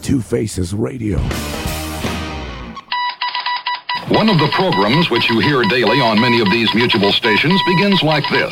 Two Faces Radio. One of the programs which you hear daily on many of these mutual stations begins like this.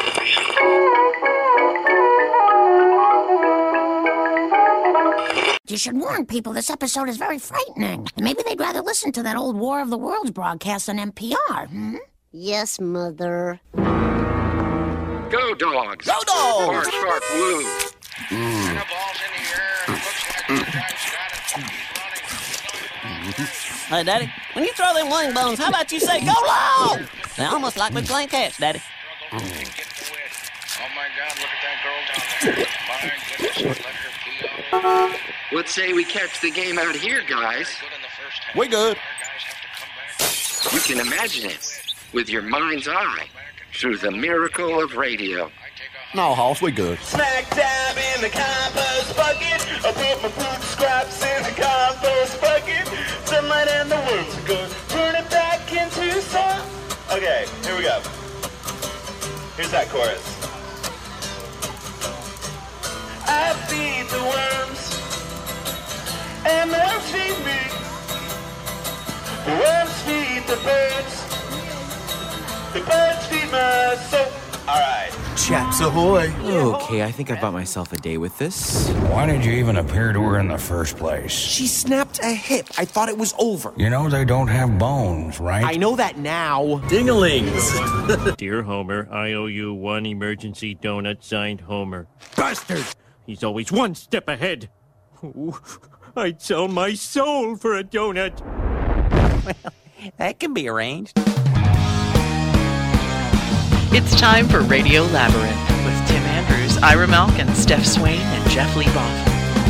You should warn people this episode is very frightening. Maybe they'd rather listen to that old War of the Worlds broadcast on NPR, Yes, Mother. Go Dogs! Go Dogs! Mark Sharp Blue. The ball's in the air, and it looks like the guy's got it. He's running. Hey, Daddy, when you throw them wing bones, how about you say, go long? They almost like me playing catch, Daddy. Struggle to get to it. Oh, my God, look at that girl down there. My goodness, let her pee all over. What say we catch the game out here, guys? Good in the first half. We good. Our guys have to come back. You can imagine it with your mind's eye through the miracle of radio. No, Hoss, we good. Smack dab in the compost bucket. I put my food scraps in the compost bucket. Sunlight and the worms are good. Turn it back into sun. Okay, here we go. Here's that chorus. I feed the worms, and the worms feed me. The worms feed the birds. The birds feed my soul. All right. Chaps ahoy. Okay, I think I've got myself a day with this. Why did you even appear to her in the first place? She snapped a hip. I thought it was over. You know they don't have bones, right? I know that now. Dinglings. Dear Homer, I owe you one emergency donut signed Homer. Bastard! He's always one step ahead. Ooh, I'd sell my soul for a donut. Well, that can be arranged. It's time for Radio Labyrinth with Tim Andrews, Ira Malkin, Steph Swain, and Jeff Lee Boff.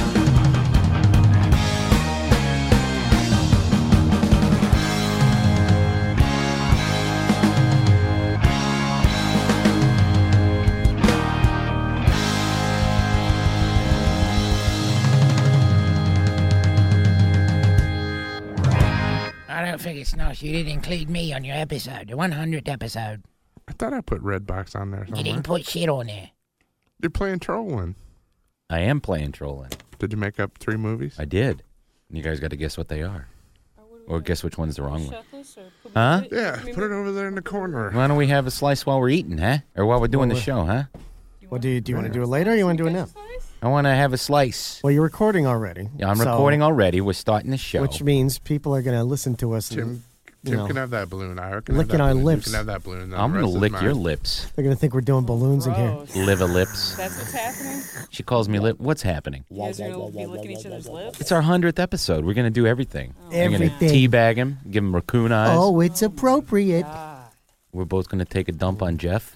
I don't think it's nice you didn't include me on your episode, the 100th episode. I thought I put Redbox on there somewhere. You didn't put shit on there. You're playing Trolling. I am playing Trolling. Did you make up 3 movies? I did. You guys got to guess what they are. Or guess which one's the wrong one. Huh? Yeah, put it over there in the corner. Why don't we have a slice while we're eating, huh? Or while we're doing the show, huh? Well, do you want to do it later or you want to do it now? I want to have a slice. Well, you're recording already. Yeah, I'm recording already. We're starting the show. Which means people are going to listen to us. Tim can have that balloon. I can licking our lips. You can have that balloon. I'm going to lick your lips. They're going to think we're doing balloons in here. Liver lips. That's what's happening? She calls me lip. What's happening? You guys are going to be licking each other's lips? It's our 100th episode. We're going to do everything. Everything. We're going to teabag him, give him raccoon eyes. Oh, it's appropriate. We're both going to take a dump on Jeff.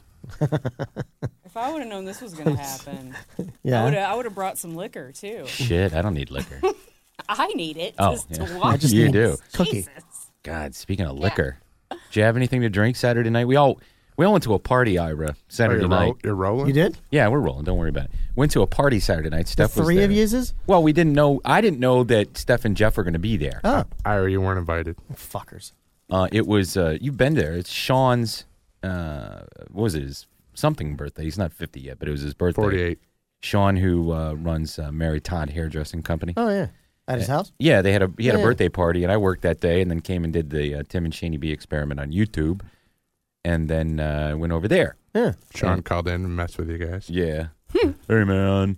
If I would have known this was going to happen, yeah. I would have brought some liquor, too. Shit, I don't need liquor. I need it Oh, to yeah. watch You this. do. Cookie. Jesus. God, speaking of liquor, did you have anything to drink Saturday night? We all went to a party, Ira, Saturday night. You're rolling? You did? Yeah, we're rolling. Don't worry about it. Went to a party Saturday night. Steph was 3 there. of yous? Well, we didn't know. I didn't know that Steph and Jeff were going to be there. Oh. Ira, you weren't invited. Fuckers. It was, you've been there. It's Sean's, what was it, his something birthday. He's not 50 yet, but it was his birthday. 48. Sean, who runs Mary Todd Hairdressing Company. Oh, yeah. At his house? Yeah, he had a birthday party, and I worked that day, and then came and did the Tim and Shaney B experiment on YouTube, and then went over there. Yeah. Sean called in and messed with you guys. Yeah. Hey, man.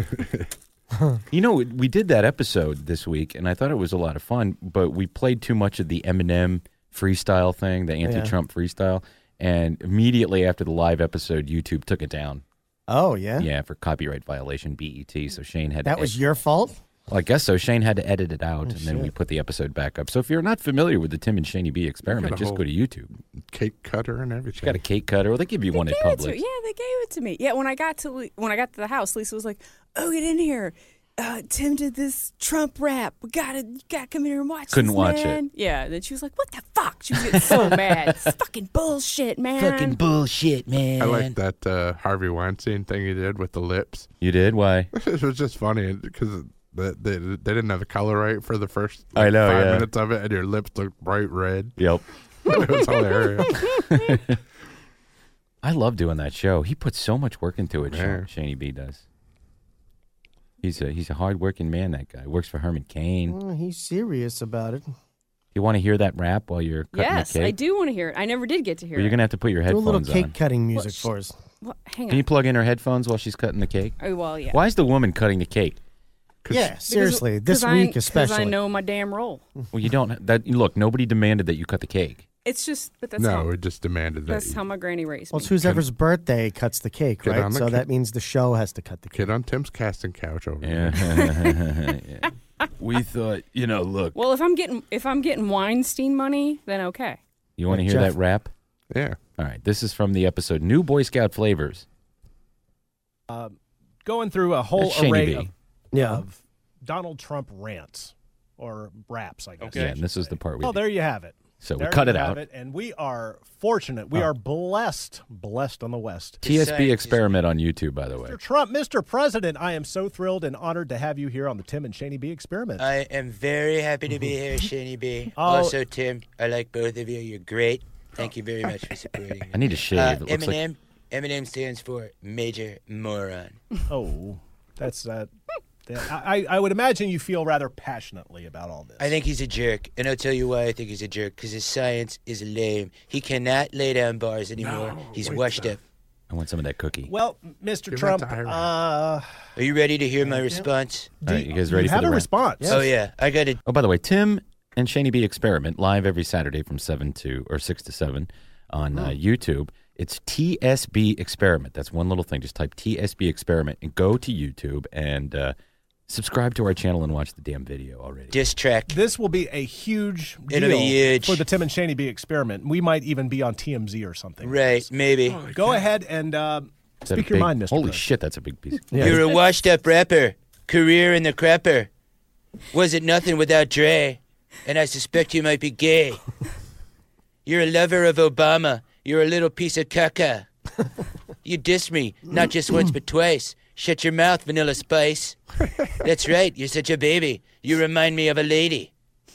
You know, we did that episode this week, and I thought it was a lot of fun, but we played too much of the Eminem freestyle thing, the anti-Trump freestyle, and immediately after the live episode, YouTube took it down. Oh, yeah? Yeah, for copyright violation, BET, so Shane had That to... was your fault? Well, I guess so. Shane had to edit it out, and then we put the episode back up. So if you're not familiar with the Tim and Shaney B experiment, just go to YouTube. Cake cutter and everything. She's got a cake cutter. Well, they give you one at Publix. Yeah, they gave it to me. Yeah, when I got to the house, Lisa was like, "Oh, get in here. Tim did this Trump rap. You gotta come in here and watch Couldn't this, watch man." it. Yeah, and then she was like, "What the fuck?" She was getting so mad. It's fucking bullshit, man. Fucking bullshit, man. I like that Harvey Weinstein thing he did with the lips. You did? Why? It was just funny because they didn't have the color right for the first I know, 5 yeah. minutes of it, and your lips looked bright red. Yep. It was hilarious. I love doing that show. He puts so much work into it, Yeah. Shaney B does. He's a hard-working man, that guy. Works for Herman Cain. Oh, he's serious about it. You want to hear that rap while you're cutting Yes, the cake? I do want to hear it. I never did get to hear Well, it. you're going to have to put your Do a headphones little cake on. cutting music for us. Well, hang on. Can you plug in her headphones while she's cutting the cake? Oh, well, yeah. Why is the woman cutting the cake? Yeah, seriously. This week especially. Because I know my damn role. Well, you don't. Look, nobody demanded that you cut the cake. It's just, but that's No, how, we just demanded that. that's how my granny raised Well, me. it's whoever's birthday cuts the cake, Get right? on the So ca- that means the show has to cut the cake. Kid on Tim's casting couch over Yeah. there. Yeah. We thought, look. Well, if I'm getting Weinstein money, then okay. You want to Like hear Jeff. that rap? Yeah. All right. This is from the episode New Boy Scout Flavors. Going through a whole That's Shady array B. of Donald Trump rants or raps, I guess. Yeah, and this is the part we. Well, there you have it. So we There cut you it have out. and we are fortunate. We are blessed on the West. TSB experiment on YouTube, by the way. Mr. Trump, Mr. President, I am so thrilled and honored to have you here on the Tim and Shaney B experiment. I am very happy to be here, Shaney B. Oh. Also, Tim, I like both of you. You're great. Thank you very much for supporting me. I need to shave. It looks like- Eminem. Eminem stands for Major Moron. Oh, that's I would imagine you feel rather passionately about all this. I think he's a jerk, and I'll tell you why I think he's a jerk. Because his science is lame. He cannot lay down bars anymore. He's washed up. I want some of that cookie. Well, Mr. Trump, Are you ready to hear my response? All right, you guys ready you for have the a rap? response. Oh, yeah. I got it. Oh, by the way, Tim and Shaney B experiment live every Saturday from 6 to 7 on YouTube. It's TSB experiment. That's one little thing. Just type TSB experiment and go to YouTube and subscribe to our channel and watch the damn video already. Diss track. This will be a huge It'll be deal huge. for the Tim and Shaney B experiment. We might even be on TMZ or something. Right, maybe. Go ahead and Is that a speak your big- mind, Mr. Holy President. shit, that's a big piece. You're a washed-up rapper. Career in the crapper. Was it nothing without Dre? And I suspect you might be gay. You're a lover of Obama. You're a little piece of caca. You diss me, not just once but twice. Shut your mouth, Vanilla Spice. That's right, you're such a baby. You remind me of a lady.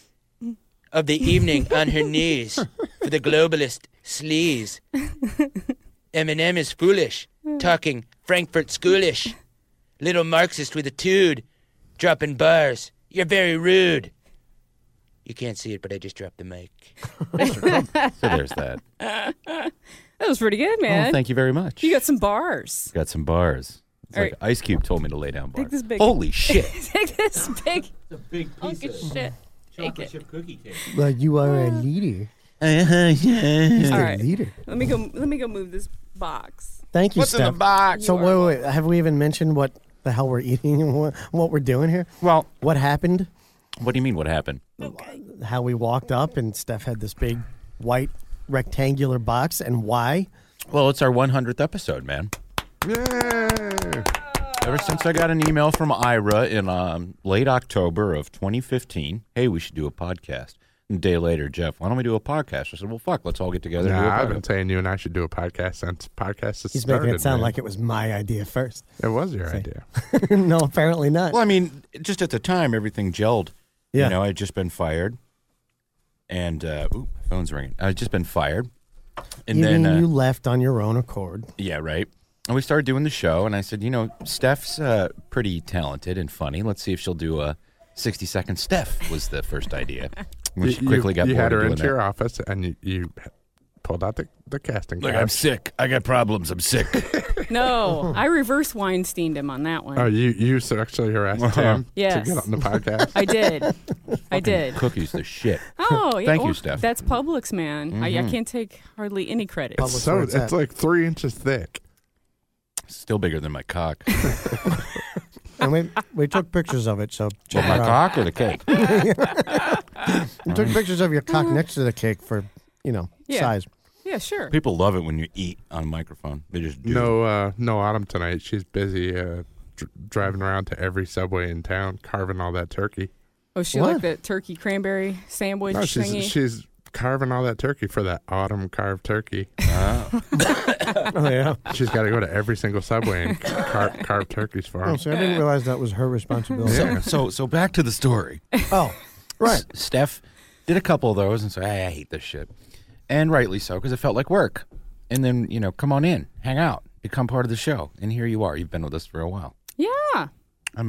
Of the evening on her knees for the globalist sleaze. Eminem is foolish, talking Frankfurt schoolish. Little Marxist with a tude, dropping bars. You're very rude. You can't see it, but I just dropped the mic. So there's that. That was pretty good, man. Oh, thank you very much. You got some bars. Got some bars. It's All like right. Ice Cube told me to lay down bars. Take this big. Holy shit. Take this big. It's a big hunk of shit. Take it. chip cookie cake. Well, you are a leader. All He's the right. leader. Let me go move this box. Thank you, What's in Steph. the box? So wait, have we even mentioned what the hell we're eating and what we're doing here? Well, what happened? What do you mean what happened? How we walked up and Steph had this big white rectangular box, and why? Well, it's our 100th episode, man. Yay! Ever since I got an email from Ira in late October of 2015, hey, we should do a podcast. And a day later, Jeff, why don't we do a podcast? I said, well, fuck, let's all get together and do a Nah, I've podcast. been saying you and I should do a podcast since podcast has He's started. making it sound man. like it was my idea first. It was your idea. No, apparently not. Well, I mean, just at the time, everything gelled. Yeah. You know, I'd just been fired. And, ooh, my phone's ringing. I'd just been fired. And you then, mean you left on your own accord? yeah, right. And we started doing the show, and I said, you know, Steph's pretty talented and funny. Let's see if she'll do a 60-second Steph was the first idea. And she quickly got you bored had her of doing into that. your office and you pulled out the casting Look, couch. I'm sick. I got problems. I'm sick. No, I reverse Weinsteined him on that one. Oh, you sexually harassed Tim Yes. to get on the podcast? I did. I did. Cookies the shit. Oh, yeah. Thank well, you, Steph. That's Publix, man. I Mhm. can't take hardly any credit. It's so it's like 3 inches thick. Still bigger than my cock. And we took pictures of it, so check my it out. cock or the cake? We took pictures of your cock next to the cake for, Yeah. size. Yeah, sure. People love it when you eat on a microphone. They just do. No Autumn tonight. She's busy driving around to every Subway in town, carving all that turkey. Oh, she like that turkey cranberry sandwich No, thingy? she's carving all that turkey for that Autumn carved turkey. Oh, yeah. She's got to go to every single Subway and carve turkeys for Oh, him. so I didn't realize that was her responsibility. So back to the story. Oh, right. Steph did a couple of those and said, hey, I hate this shit. And rightly so, because it felt like work. And then, come on in, hang out, become part of the show. And here you are. You've been with us for a while. Yeah. I mean,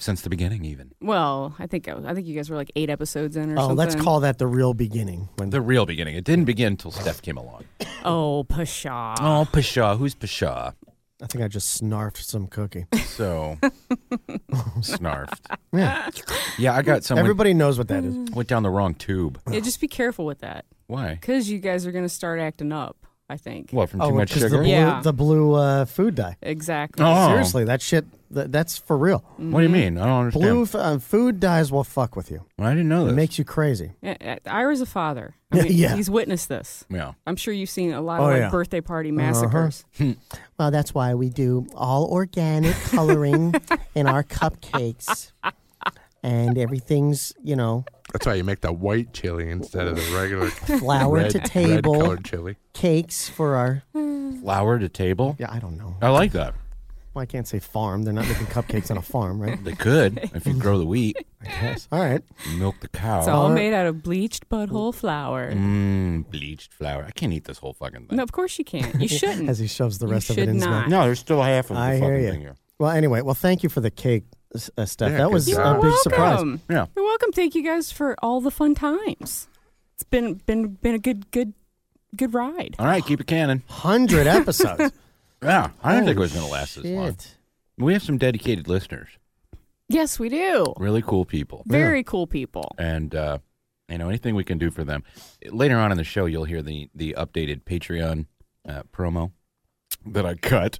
since the beginning, even. Well, I think you guys were like 8 episodes in or something. Let's call that the real beginning. The real beginning. It didn't begin until Steph came along. Oh, Pshaw. Oh, Pshaw. Who's Pshaw? I think I just snarfed some cookie. So, snarfed. Yeah. Yeah, I got some. Everybody knows what that is. Went down the wrong tube. Yeah, just be careful with that. Why? Because you guys are going to start acting up, I think. What, from too much 'cause sugar? The blue food dye. Exactly. Oh. Seriously, that shit, that's for real. What do you mean? I don't understand. Blue food dyes will fuck with you. I didn't know It this. makes you crazy. Ira's a father. I mean, Yeah. He's witnessed this. Yeah. I'm sure you've seen a lot of birthday party massacres. Well, that's why we do all organic coloring in our cupcakes. And everything's, That's why you make the white chili instead of the regular flour to table red-colored chili. cakes for our... Flour to table? Yeah, I don't know. I like that. Well, I can't say farm. They're not making cupcakes on a farm, right? They could if you grow the wheat. I guess. All right. Milk the cow. It's all made out of bleached butthole flour. Bleached flour. I can't eat this whole fucking thing. No, of course you can't. You shouldn't. As he shoves the rest of should it in his not. mouth. No, there's still half of the I fucking hear you. thing here. Well, anyway, thank you for the cake, Steph. Yeah, that was good a job. big surprise. Welcome. Yeah. You're welcome. Thank you guys for all the fun times. It's been a good ride. All right, keep it cannon. 100 episodes. Yeah, I didn't think it Holy was going to last this long. shit. We have some dedicated listeners. Yes, we do. Really cool people. Very cool people. And, anything we can do for them. Later on in the show, you'll hear the updated Patreon promo that I cut.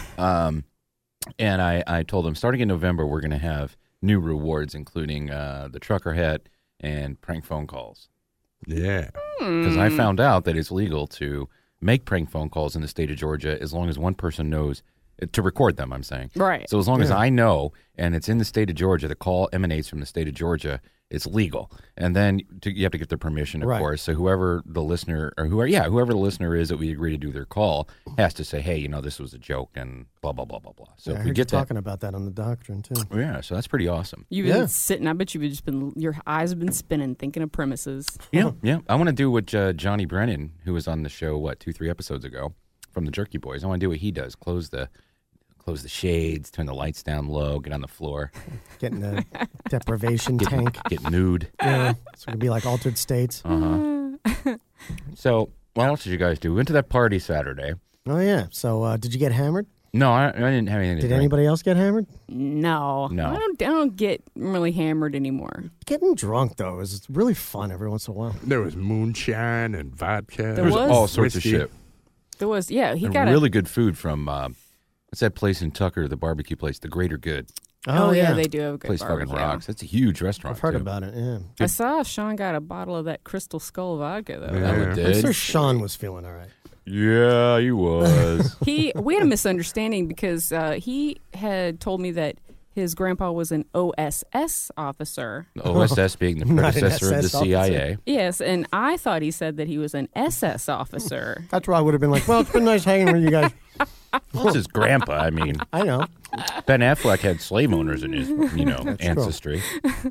And I told them, starting in November, we're going to have new rewards, including the trucker hat and prank phone calls. Yeah. Because I found out that it's legal to make prank phone calls in the state of Georgia as long as one person knows to record them, I'm saying. Right. So as long as I know, and it's in the state of Georgia, the call emanates from the state of Georgia, it's legal. And then you have to get their permission, of course. So whoever the listener the listener is that we agree to do their call has to say, hey, this was a joke and blah, blah, blah, blah, blah. So Yeah, if I we heard get you that. talking about that on the doctrine, too. Yeah, so that's pretty awesome. You've been sitting, I bet you've just been, your eyes have been spinning, thinking of premises. Yeah, yeah. I want to do what Johnny Brennan, who was on the show, 2-3 episodes ago, from the Jerky Boys. I want to do what he does. Close the shades, turn the lights down low, get on the floor. Get in the deprivation tank. Get nude. Yeah. So it'd be like altered states. Uh-huh. So what else did you guys do? We went to that party Saturday. Oh, yeah. So did you get hammered? No, I didn't have anything to Did drink. anybody else get hammered? No. I don't get really hammered anymore. Getting drunk, though, is really fun every once in a while. There was moonshine and vodka. There was all sorts whiskey. of shit. There was, yeah. He And got really good food from, what's that place in Tucker, the barbecue place, The Greater Good. Oh, yeah, they do have a good place barbecue. fucking rocks. That's a huge restaurant, I've heard too. about it, yeah. I saw Sean got a bottle of that Crystal Skull vodka, though. Yeah. I'm sure Sean was feeling all right. Yeah, he was. We had a misunderstanding because he had told me that his grandpa was an OSS officer. The OSS being the Not an predecessor of the SS CIA. Yes, and I thought he said that he was an SS officer. That's where I would have been like, well, it's been nice hanging with you guys. Well, it's his grandpa. I mean, I know. Ben Affleck had slave owners in his, That's ancestry.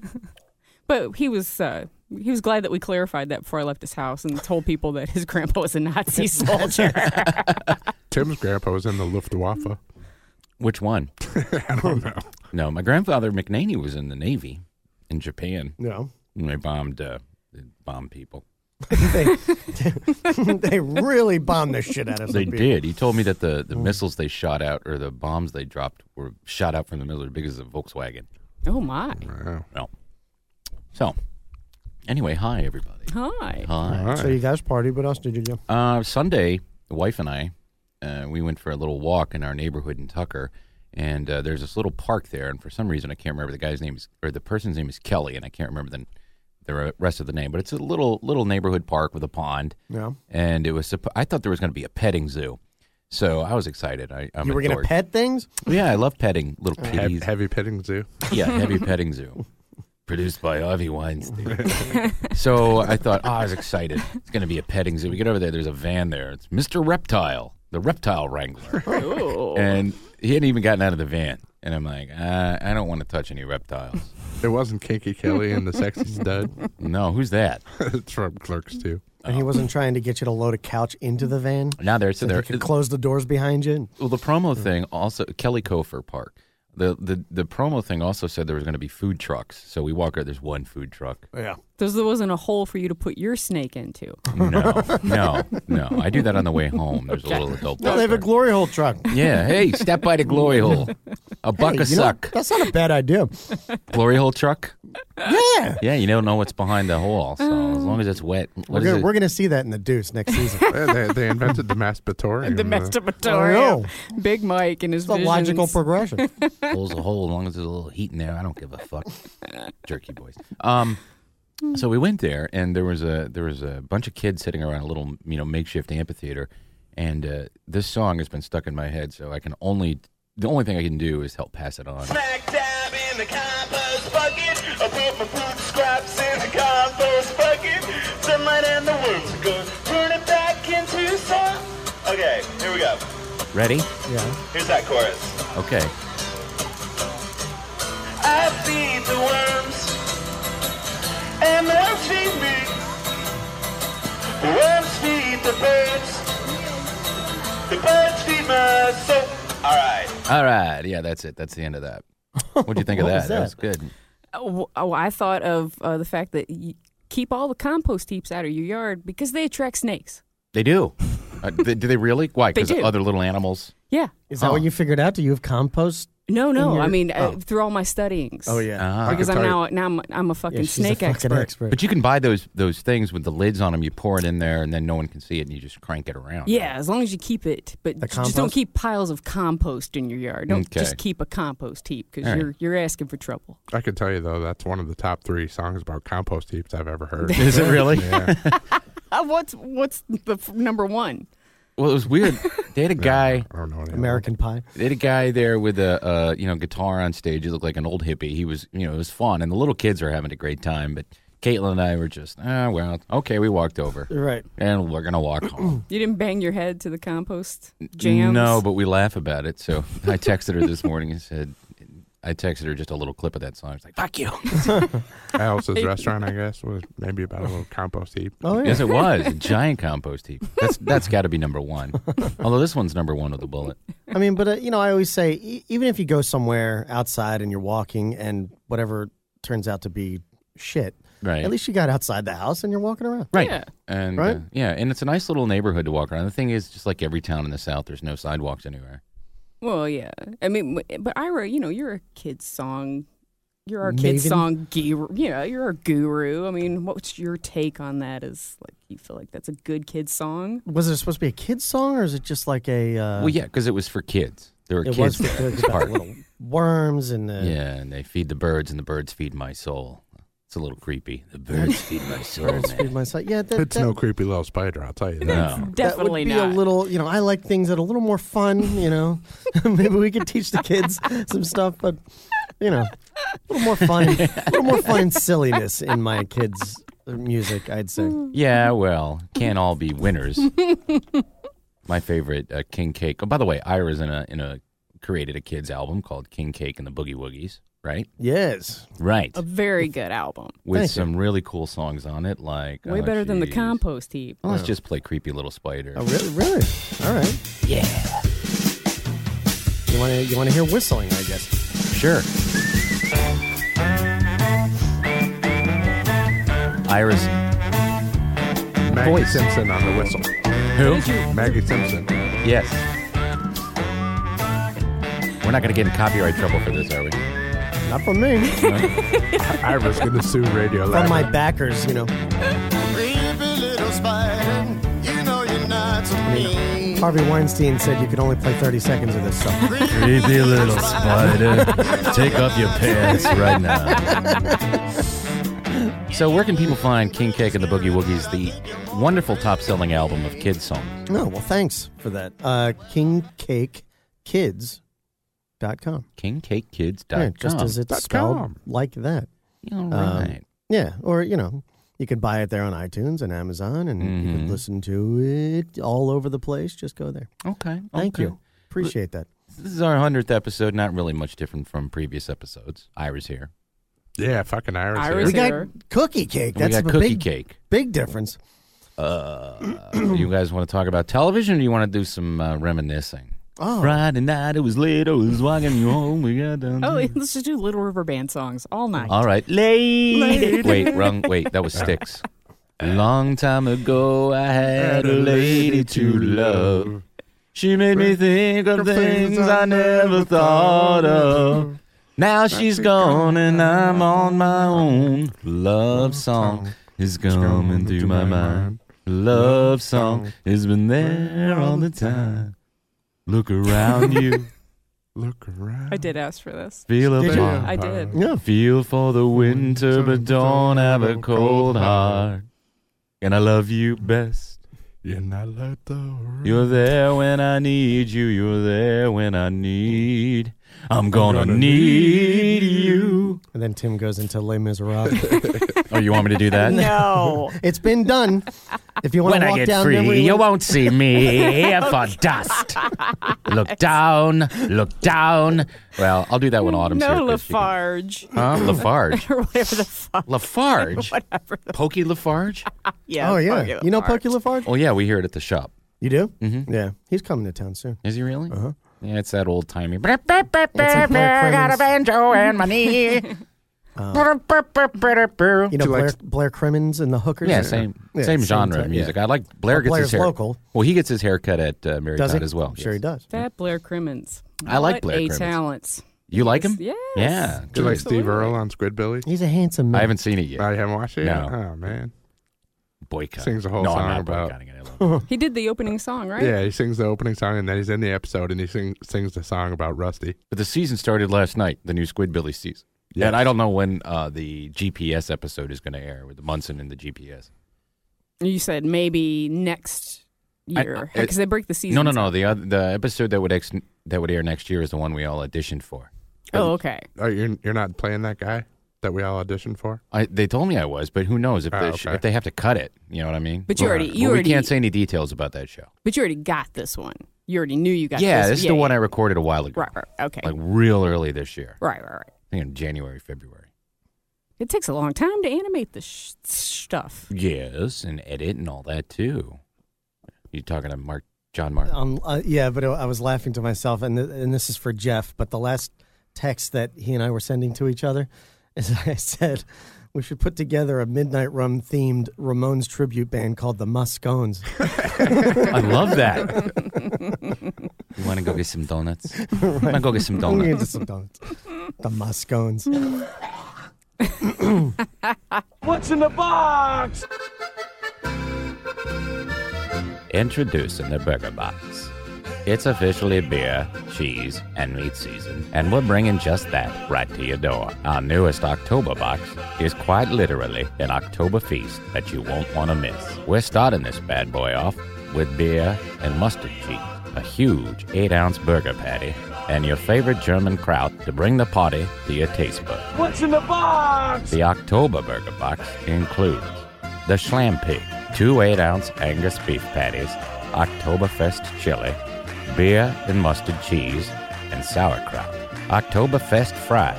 But he was glad that we clarified that before I left his house and told people that his grandpa was a Nazi soldier. Tim's grandpa was in the Luftwaffe. Which one? I don't know. No, my grandfather McNaney was in the Navy in Japan. Yeah. And they bombed people. They really bombed the shit out of They some people. did. He told me that the missiles they shot out, or the bombs they dropped, were shot out from the middle as big as a Volkswagen. Oh, my. Wow. No. So, anyway, hi, everybody. Hi. Hi. So you guys partied. What else did you do? Sunday, the wife and I, we went for a little walk in our neighborhood in Tucker, and there's this little park there, and for some reason I can't remember the person's name is Kelly, and I can't remember the rest of the name, but it's a little neighborhood park with a pond. Yeah. And it was I thought there was going to be a petting zoo, so I was excited. You were going to pet things? Yeah, I love petting little kitties. Heavy petting zoo. Yeah, heavy petting zoo. Produced by Harvey Weinstein. So I thought, I was excited. It's going to be a petting zoo. We get over there, there's a van there. It's Mr. Reptile, the reptile wrangler. Ooh. And he hadn't even gotten out of the van. And I'm like, I don't want to touch any reptiles. It wasn't Kinky Kelly and the Sexy Stud. No, who's that? It's from Clerks 2. And he wasn't trying to get you to load a couch into the van? Now so they could close the doors behind you? Well, the promo thing also, Kelly Kofer Park. The promo thing also said there was going to be food trucks. So we walk out, there's one food truck. Yeah. There wasn't a hole for you to put your snake into. No. I do that on the way home. There's a little adult. No, they have a glory hole truck. Yeah, hey, step by the glory hole. A buck a suck. That's not a bad idea. Glory hole truck? Yeah. Yeah, you don't know what's behind the hole, so as long as it's wet. We're going to see that in the Deuce next season. They invented the masturbatorium. The masturbatorium. Big Mike and his It's a logical progression. Hole's a hole, as long as there's a little heat in there. I don't give a fuck. Jerky boys. So we went there, and there was a bunch of kids sitting around a little makeshift amphitheater, and this song has been stuck in my head. So the only thing I can do is help pass it on. Smack dab in the compost bucket. I put my food scraps in the compost bucket. Sunlight and the worms go. Turn it back into soil. Okay, here we go. Ready? Yeah. Here's that chorus. Okay. I feed the worms, and the worms feed me. The worms feed the birds feed my soul. All right. Yeah, that's it. That's the end of that. What'd you think of What that? was that? That was good. I thought of the fact that you keep all the compost heaps out of your yard because they attract snakes. They do. Do they really? Why? They Because do. other little animals? Yeah. Is that what you figured out? Do you have compost? No. your- I mean, Oh. through all my studyings. Oh, yeah. Because I I'm can now I'm a fucking Yeah, she's a snake fucking expert. But you can buy those things with the lids on them. You pour it in there, and then no one can see it, and you just crank it around. Yeah, as long as you keep it, but The just don't compost? keep piles of compost in your yard. Don't Okay. just keep a compost heap because All right. you're asking for trouble. I can tell you, though, that's one of the top 3 songs about compost heaps I've ever heard. Is it really? Yeah. What's the number one? Well, it was weird. They had a guy. I don't know. American Pie. They had a guy there with a guitar on stage. He looked like an old hippie. He was it was fun, and the little kids were having a great time. But Caitlin and I were just okay. We walked over, Right. and we're gonna walk home. You didn't bang your head to the compost jams? No, but we laugh about it. So I texted her this morning and said, I texted her just a little clip of that song. I was like, "Fuck you." Alice's restaurant, I guess, was maybe about a little compost heap. Oh, yeah. Yes, it was a giant compost heap. That's got to be number one. Although this one's number one with a bullet. I mean, but, I always say, even if you go somewhere outside and you're walking and whatever turns out to be shit, Right. at least you got outside the house and you're walking around. Right. Yeah. And Right? and it's a nice little neighborhood to walk around. The thing is, just like every town in the South, there's no sidewalks anywhere. Well, yeah. I mean, but Ira, you're a kid's song. You're our kid's Maven? song guru. You're a guru. I mean, what's your take on that? Is like you feel like that's a good kid's song? Was it supposed to be a kid's song or is it just like a... Well, yeah, because it was for kids. There were it kids was there. for It's part. little worms and... Yeah, and they feed the birds, and the birds feed my soul. It's a little creepy. The birds feed my soul, Birds man. feed my soul. Yeah, It's no creepy little spider, I'll tell you that. No. that would Definitely be not. a little, I like things that are a little more fun, Maybe we could teach the kids some stuff, but, a little more fun and silliness in my kids' music, I'd say. Yeah, well, can't all be winners. My favorite, King Cake. Oh, by the way, Ira's created a kids album called King Cake and the Boogie Woogies, right? Yes. Right. A very good album. With Thank some really cool songs on it, like Way better than the compost heap. Well, let's just play Creepy Little Spider. Oh, really? All right. Yeah. You want to hear whistling, I guess. Sure. Ira's Maggie voice. Simpson on the whistle. Who? Maggie Simpson. Yes. We're not going to get in copyright trouble for this, are we? Not from me. Ira's going to sue Radio From Lab. my backers, Creepy little spider, you know you're not to me. Harvey Weinstein said you could only play 30 seconds of this song. Creepy little spider, take off your pants right now. So where can people find King Cake and the Boogie Woogies, the wonderful top-selling album of kids songs? No, well, thanks for that. KingCakeKids.com. KingCakeKids.com. Yeah, just as it's spelled like that. All right. Yeah, or, you could buy it there on iTunes and Amazon, and you could listen to it all over the place. Just go there. Okay. Thank you. Appreciate that. This is our 100th episode, not really much different from previous episodes. Ira's here. Yeah, fucking Ira's Ira's here. We here. got cookie cake. We That's got a cookie big, cake. big difference. You guys want to talk about television, or do you want to do some reminiscing? Oh. Friday night, it was late. I was walking you home. We got down. Oh, let's just do Little River Band songs all night. All right. Lady. Wait, wrong. Wait, that was Styx. A long time ago, I had a lady to love. She made me think of things I never thought of. Now she's gone and I'm on my own. Love song is coming through my mind. Love song has been there all the time. Look around you. Look around. I did ask for this. Feel a I did. Yeah. Feel for the winter, but don't have a cold heart. And I love you best. You're not like the rest. You're there when I need you. You're there when I need. I'm gonna need you. And then Tim goes into Les Miserables. Oh, you want me to do that? No. It's been done. If you want When to I walk get down free, memory you lane- won't see me for dust. Look down, look down. Well, I'll do that when Autumn's here. No 'cause she can- Lafarge. Huh? Lafarge? or whatever the fuck. Lafarge? Whatever. Pokey Lafarge? Yeah. Oh, yeah. Pokey You know Lafarge. Pokey Lafarge? Oh, yeah, we hear it at the shop. You do? Mm-hmm. Yeah. He's coming to town soon. Is he really? Uh-huh. Yeah, it's that old timey. like Blair Crimmins. Got a banjo and my knee. You know Blair Crimmins and the Hookers? Yeah, same genre type, of music. yeah. I like Blair Well, gets Blair's his hair. local. Well, he gets his hair cut at Mary Does Todd he? as well. Sure he does. That Blair Crimmins. I like What Blair a Crimmins. talent. You like him? Yes. Yeah. Do you like Steve Earle on Squidbillies? He's a handsome man. I haven't seen it yet. I haven't watched it No. yet? Oh, man. Boycott. Sings a whole no, song I'm not about... boycotting it. I love it. He did the opening song, right? Yeah, he sings the opening song, and then he's in the episode, and he sings the song about Rusty. But the season started last night, the new Squidbillies season. Yes. And I don't know when the GPS episode is going to air with the Munson and the GPS. You said maybe next year because they break the season. No. The episode that would air next year is the one we all auditioned for. Oh, okay. Oh, you're not playing that guy that we all auditioned for? They told me I was, but who knows if okay. if they have to cut it? You know what I mean? But we we can't say any details about that show. But you already got this one. You already knew you got this. Yeah, this is the one I recorded a while ago. Right. Okay. Like real early this year. Right. I think in January, February. It takes a long time to animate this stuff. Yes, and edit and all that too. You talking to John Mark? Yeah, but I was laughing to myself, and this is for Jeff, but the last text that he and I were sending to each other is I said, we should put together a Midnight Rum themed Ramones tribute band called the Muscones. I love that. You want to go get some donuts? Right. I'm going to go get some I'm gonna donuts. get some donuts. The Muscones. What's in the box? Introducing the Burger Box. It's officially beer, cheese, and meat season, and we're bringing just that right to your door. Our newest October box is quite literally an October feast that you won't want to miss. We're starting this bad boy off with beer and mustard cheese, a huge 8-ounce burger patty, and your favorite German kraut to bring the party to your taste bud. What's in the box? The October Burger Box includes the Schlampig, 2 8-ounce Angus beef patties, Oktoberfest chili, beer and mustard cheese, and sauerkraut. Oktoberfest fries,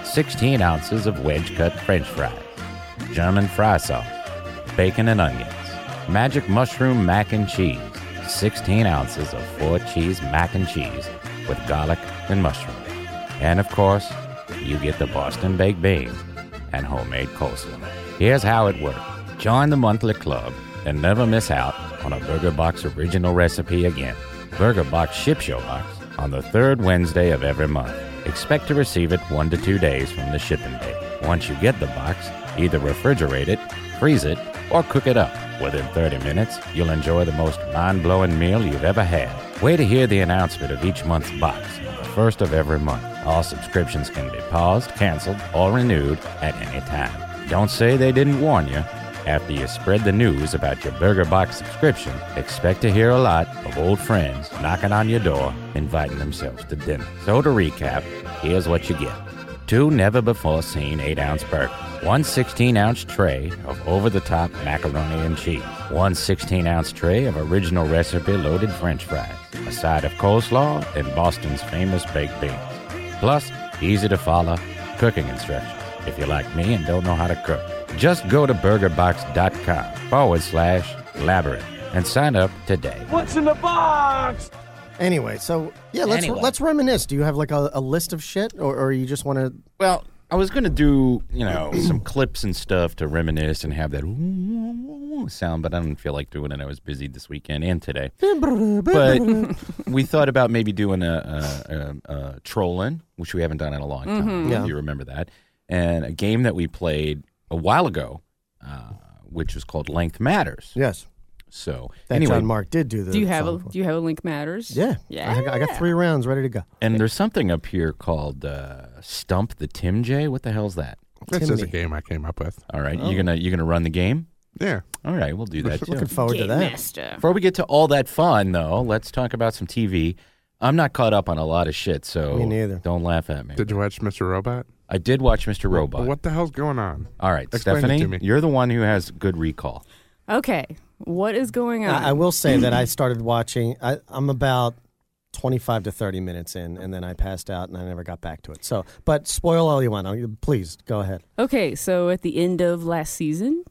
16 ounces of wedge-cut French fries, German fry sauce, bacon and onions, magic mushroom mac and cheese, 16 ounces of 4-cheese mac and cheese with garlic and mushroom. And of course, you get the Boston baked beans and homemade coleslaw. Here's how it works. Join the monthly club and never miss out on a Burger Box original recipe again. Burger Box ships your box on the 3rd Wednesday of every month. Expect to receive it 1 to 2 days from the shipping date. Once you get the box, either refrigerate it, freeze it, or cook it up. Within 30 minutes, you'll enjoy the most mind-blowing meal you've ever had. Wait to hear the announcement of each month's box on the 1st of every month. All subscriptions can be paused, canceled, or renewed at any time. Don't say they didn't warn you. After you spread the news about your Burger Box subscription, expect to hear a lot of old friends knocking on your door, inviting themselves to dinner. So to recap, here's what you get. 2 never-before-seen 8-ounce burgers, 1 16-ounce tray of over-the-top macaroni and cheese, 1 16-ounce tray of original recipe loaded French fries, a side of coleslaw, and Boston's famous baked beans. Plus, easy-to-follow cooking instructions if you're like me and don't know how to cook. Just go to burgerbox.com/labyrinth and sign up today. What's in the box? Anyway, so yeah, Anyway. let's reminisce. Do you have like a list of shit, or you just want to? Well, I was going to do, some clips and stuff to reminisce and have that sound, but I didn't feel like doing it. I was busy this weekend and today. But we thought about maybe doing a troll-in, which we haven't done in a long time, Mm-hmm. Yeah. if you remember that, and a game that we played a while ago, which was called Length Matters. Yes. So That anyway, John Mark did do the. Do you have song for. a Link Matters? Yeah. I got 3 rounds ready to go. and there's something up here called Stump the Tim J. What the hell's that? This is a Timmy. game I came up with. All right, Oh. you're gonna run the game. Yeah. All right, we'll do that too. Looking forward to Game that. Master. Before we get to all that fun, though, let's talk about some TV. I'm not caught up on a lot of shit, so Me neither. don't laugh at me. Did you watch Mr. Robot? I did watch Mr. Robot. What the hell's going on? All right, Explain it Stephanie, to me. you're the one who has good recall. Okay, what is going on? I will say that I started watching. I'm about 25 to 30 minutes in, and then I passed out, and I never got back to it. So, but spoil all you want. Please go ahead. Okay, so at the end of last season,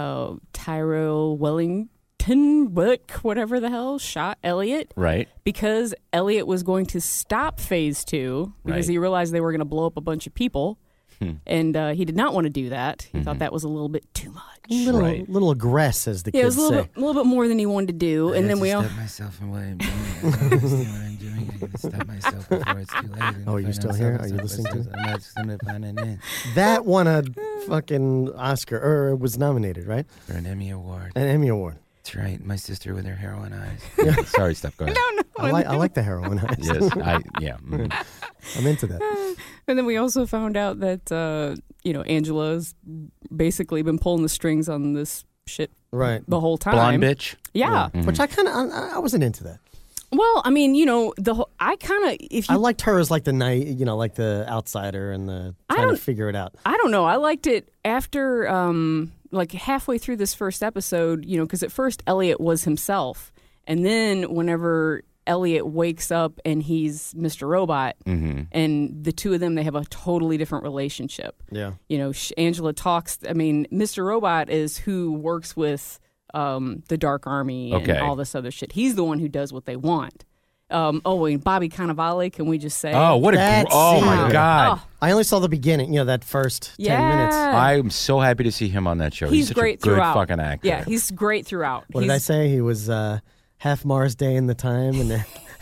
Tyrell Wellington, whatever the hell, shot Elliot Right. because Elliot was going to stop phase 2 because Right. he realized they were going to blow up a bunch of people. And he did not want to do that. He thought that was a little bit too much. Little aggress, as the Yeah, it kids was say. a little bit more than he wanted to do. And then we all. myself and what I'm doing. I understand what I'm doing. I'm going to stop myself before it's too late. Oh, you still here? Are you listening to it? I'm not just going to find an end That won a fucking Oscar, or was nominated, right? for an Emmy Award. An Emmy Award. That's right. My sister with her heroin eyes. Sorry, Steph, go ahead. I like the heroin eyes. Yes, mhm. I'm into that. And then we also found out that, Angela's basically been pulling the strings on this shit Right. the whole time. Blonde bitch. Yeah. Which I kind of, I wasn't into that. Well, I mean, the whole, I kind of, if you, I liked her as like the night, like the outsider and the trying to figure it out. I don't know. I liked it after, like halfway through this first episode, because at first Elliot was himself. And then whenever Elliot wakes up and he's Mr. Robot, and the two of them, they have a totally different relationship. Yeah. Angela talks, Mr. Robot is who works with the Dark Army and Okay. all this other shit. He's the one who does what they want. And Bobby Cannavale, can we just say? Oh, what a That oh my scene. God! I only saw the beginning, that first 10 minutes. I'm so happy to see him on that show. He's such great a good throughout. fucking actor. Yeah, he's great throughout. What did I say? He was half Mars Day in the time and,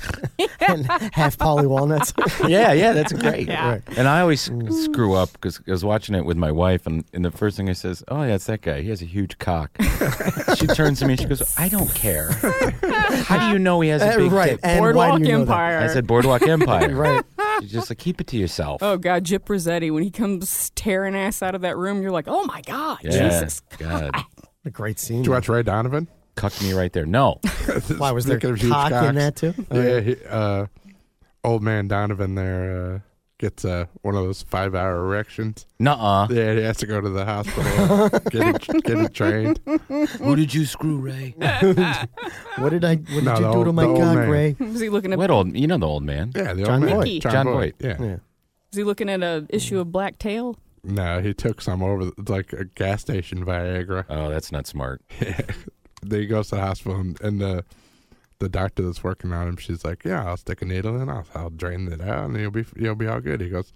and half Polly Walnuts. yeah, that's great. Yeah. Right. And I always screw up because I was watching it with my wife, and the first thing I says, "Oh yeah, it's that guy. He has a huge cock." She turns to me and she goes, "I don't care. How do you know he has a big right. dick?" And why Boardwalk do you know that? Empire. I said, "Boardwalk Empire." Right. She's just like, keep it to yourself. Oh God, Jip Rossetti, when he comes tearing ass out of that room, you're like, oh my God, Yeah, Jesus. God, A great scene. Did you watch Ray Donovan? cucked me right there. No, Why was there Speaking of huge cock in cocks, that too? Yeah, old man Donovan there gets one of those 5-hour erections. nuh-uh. Yeah, he has to go to the hospital, get it trained. Who did you screw, Ray? What did No, you the do to old- my the old cock, man. Ray? Was he looking at? What old? You know the old man. Yeah, the John old man. Boyd. John Boyd. Yeah. Yeah. Was he looking at a issue of Black Tail? No, he took some over like a gas station Viagra. Oh, that's not smart. Then he goes to the hospital, and the doctor that's working on him, she's like, "Yeah, I'll stick a needle in, I'll drain it out, and you'll be all good." He goes,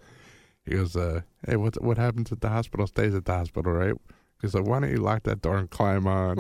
"Hey, what happens at the hospital stays at the hospital, right?" He's like, "Why don't you lock that door and climb on?"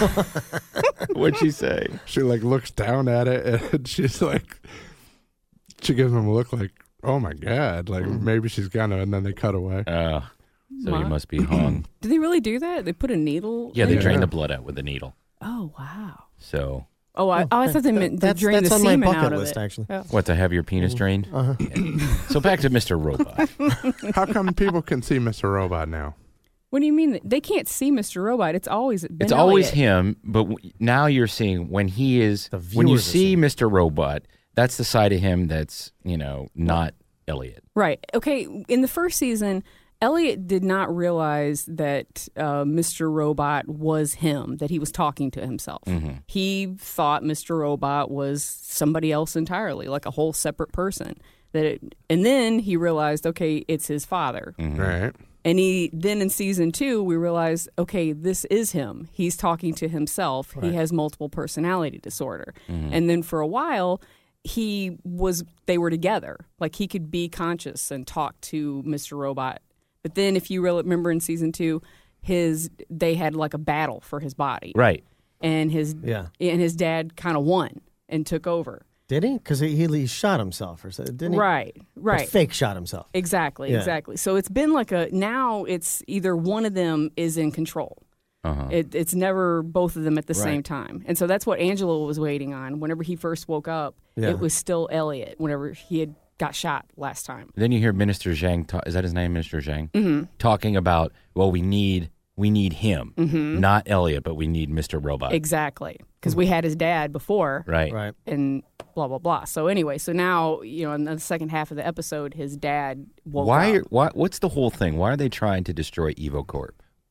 What'd she say? She like looks down at it, and she's like, she gives him a look like, "Oh my God!" Like maybe she's gonna, and then they cut away. So he What? must be hung. Did they really do that? They put a needle? Yeah, they in? drain the blood out with a needle. Oh wow. So Oh, I thought they meant they That's drained the on my semen bucket out of list, it. actually. Oh. what, to have your penis drained? Uh-huh. Yeah. So back to Mr. Robot. How come people can see Mr. Robot now? What do you mean? They can't see Mr. Robot. It's always been It's always Elliot. him, but now you're seeing when he is The when you viewers are see seeing. Mr. Robot, that's the side of him that's, not Elliot. Right. Okay. In the first season, Elliot did not realize that Mr. Robot was him, that he was talking to himself. Mm-hmm. He thought Mr. Robot was somebody else entirely, like a whole separate person. And then he realized, okay, it's his father. Mm-hmm. Right. And then in season 2, we realized, okay, this is him. He's talking to himself. Right. He has multiple personality disorder. Mm-hmm. And then for a while, they were together. Like he could be conscious and talk to Mr. Robot. But then if you remember in season 2, they had like a battle for his body. Right. And his dad kind of won and took over. Did he? Because he shot himself or something, didn't he? Right. But fake shot himself. Exactly. So it's been like now it's either one of them is in control. Uh-huh. It's never both of them at the same time. And so that's what Angelo was waiting on. Whenever he first woke up, it was still Elliot whenever he had got shot last time. Then you hear Minister Zhang, is that his name, Minister Zhang? Mm-hmm. Talking about, well, we need him, not Elliot, but we need Mr. Robot. Exactly. Because we had his dad before. Right. And blah, blah, blah. So anyway, so now, in the second half of the episode, his dad woke up. What's the whole thing? Why are they trying to destroy EvoCorp?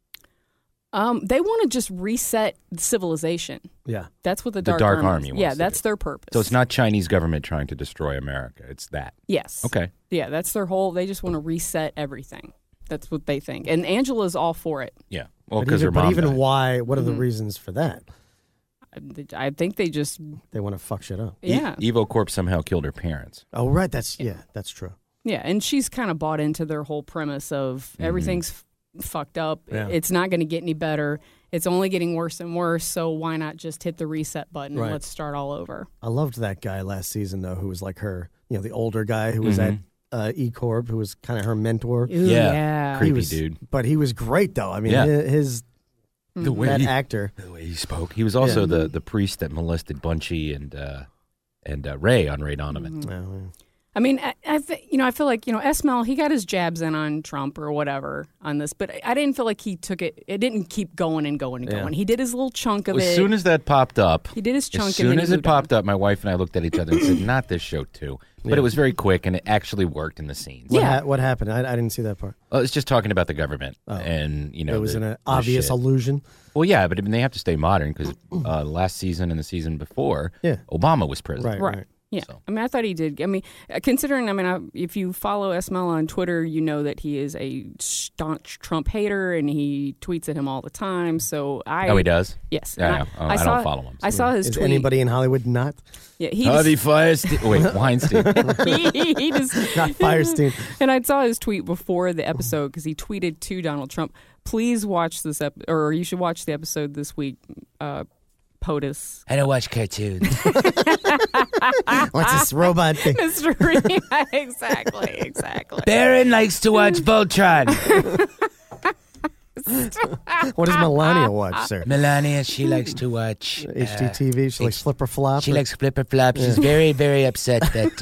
They want to just reset civilization. Yeah. That's what the Dark Army wants to that's do. their purpose. So it's not Chinese government trying to destroy America. It's that. Yes. Okay. Yeah, that's their whole, they just want to reset everything. That's what they think. And Angela's all for it. Yeah. Well, because her mom But even died. why, what are the reasons for that? I think they just... They want to fuck shit up. Yeah. EvoCorp somehow killed her parents. Oh, right. That's true. Yeah, and she's kind of bought into their whole premise of everything's fucked up. Yeah. It's not going to get any better. It's only getting worse and worse, so why not just hit the reset button and let's start all over? I loved that guy last season, though, who was like her, the older guy who was at E-Corp, who was kind of her mentor. Ooh, yeah. Creepy dude. But he was great, though. I mean, the way that actor. The way he spoke. He was also the priest that molested Bunchy and Ray on Ray Donovan. I mean, I feel like, Esmel, he got his jabs in on Trump or whatever on this, but I didn't feel like he took it. It didn't keep going and going and going. He did his little chunk of it. As soon as that popped up. He did his chunk As and soon then as he it moved popped up, my wife and I looked at each other and said, not this show, too. But it was very quick, and it actually worked in the scenes. What happened? I didn't see that part. It's just talking about the government. And, it was an obvious allusion. Well, yeah, but I mean, they have to stay modern because last season and the season before, Obama was president. Right. Yeah, I mean, I thought he did. I mean, considering, if you follow Esmel on Twitter, you know that he is a staunch Trump hater and he tweets at him all the time. So he does? Yes. Yeah, I don't follow him. I saw his tweet. Is anybody in Hollywood not? Yeah, Weinstein. he just not Firestein. And I saw his tweet before the episode because he tweeted to Donald Trump, "Please watch this or you should watch the episode this week." POTUS. I don't watch cartoons. What's this robot thing? Mystery. Exactly. Barron likes to watch Voltron. What does Melania watch, sir? Melania, she likes to watch HGTV. She likes Flipper Flop. She likes Flipper Flop. She's very, very upset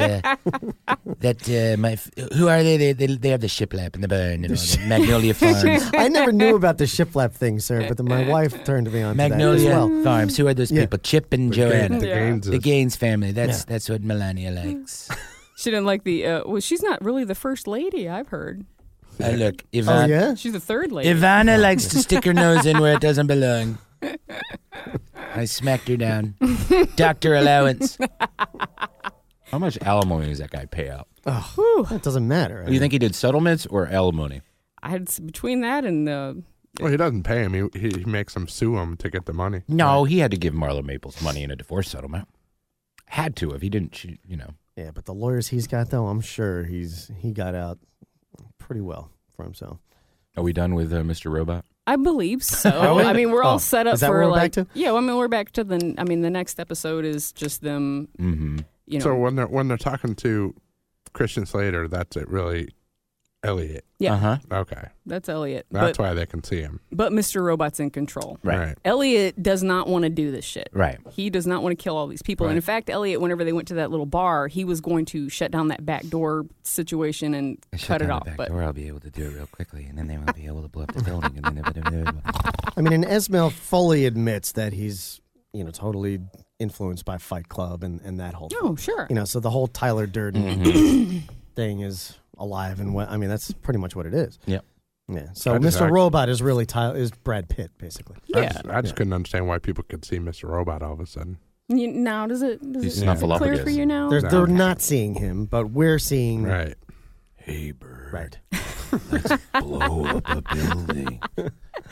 that my who are they? They have the shiplap in the barn and all the Magnolia Farms. I never knew about the shiplap thing, sir, but then my wife turned me on Magnolia to that as well. Farms. Who are those people? Chip and Joanna. The Gaines family. That's what Melania likes. She didn't like the. She's not really the first lady. I've heard. Look, Ivana. She's the third lady. Ivana likes to stick her nose in where it doesn't belong. I smacked her down. Doctor allowance. How much alimony does that guy pay out? Oh, that doesn't matter. Do you think he did settlements or alimony? I had between that and the. Well, he doesn't pay him. He makes him sue him to get the money. No, he had to give Marlo Maples money in a divorce settlement. Had to if he didn't. Yeah, but the lawyers he's got, though, I'm sure he got out pretty well for himself. Are we done with Mr. Robot? I believe so. I mean, we're all set up is that for what we're like. back to? Yeah, we're back to the next episode is just them. Mm-hmm. So when they're talking to Christian Slater, that's it. Really, Elliot. Yeah. Okay. That's Elliot. That's why they can see him. But Mr. Robot's in control. Right. Elliot does not want to do this shit. Right. He does not want to kill all these people. Right. And in fact, Elliot, whenever they went to that little bar, he was going to shut down that back door situation and cut it off. But I'll be able to do it real quickly, and then they won't be able to blow up the building. I mean, and Esmel fully admits that he's totally influenced by Fight Club and that whole thing. Oh, sure. So the whole Tyler Durden thing is alive and that's pretty much what it is. Yep. Yeah. So Mr. Robot is really is Brad Pitt, basically. Yeah. I just couldn't understand why people could see Mr. Robot all of a sudden. Now, does it clear for you now? They're not seeing him, but we're seeing. Right. Hey, bird. Right. Let's blow up a building.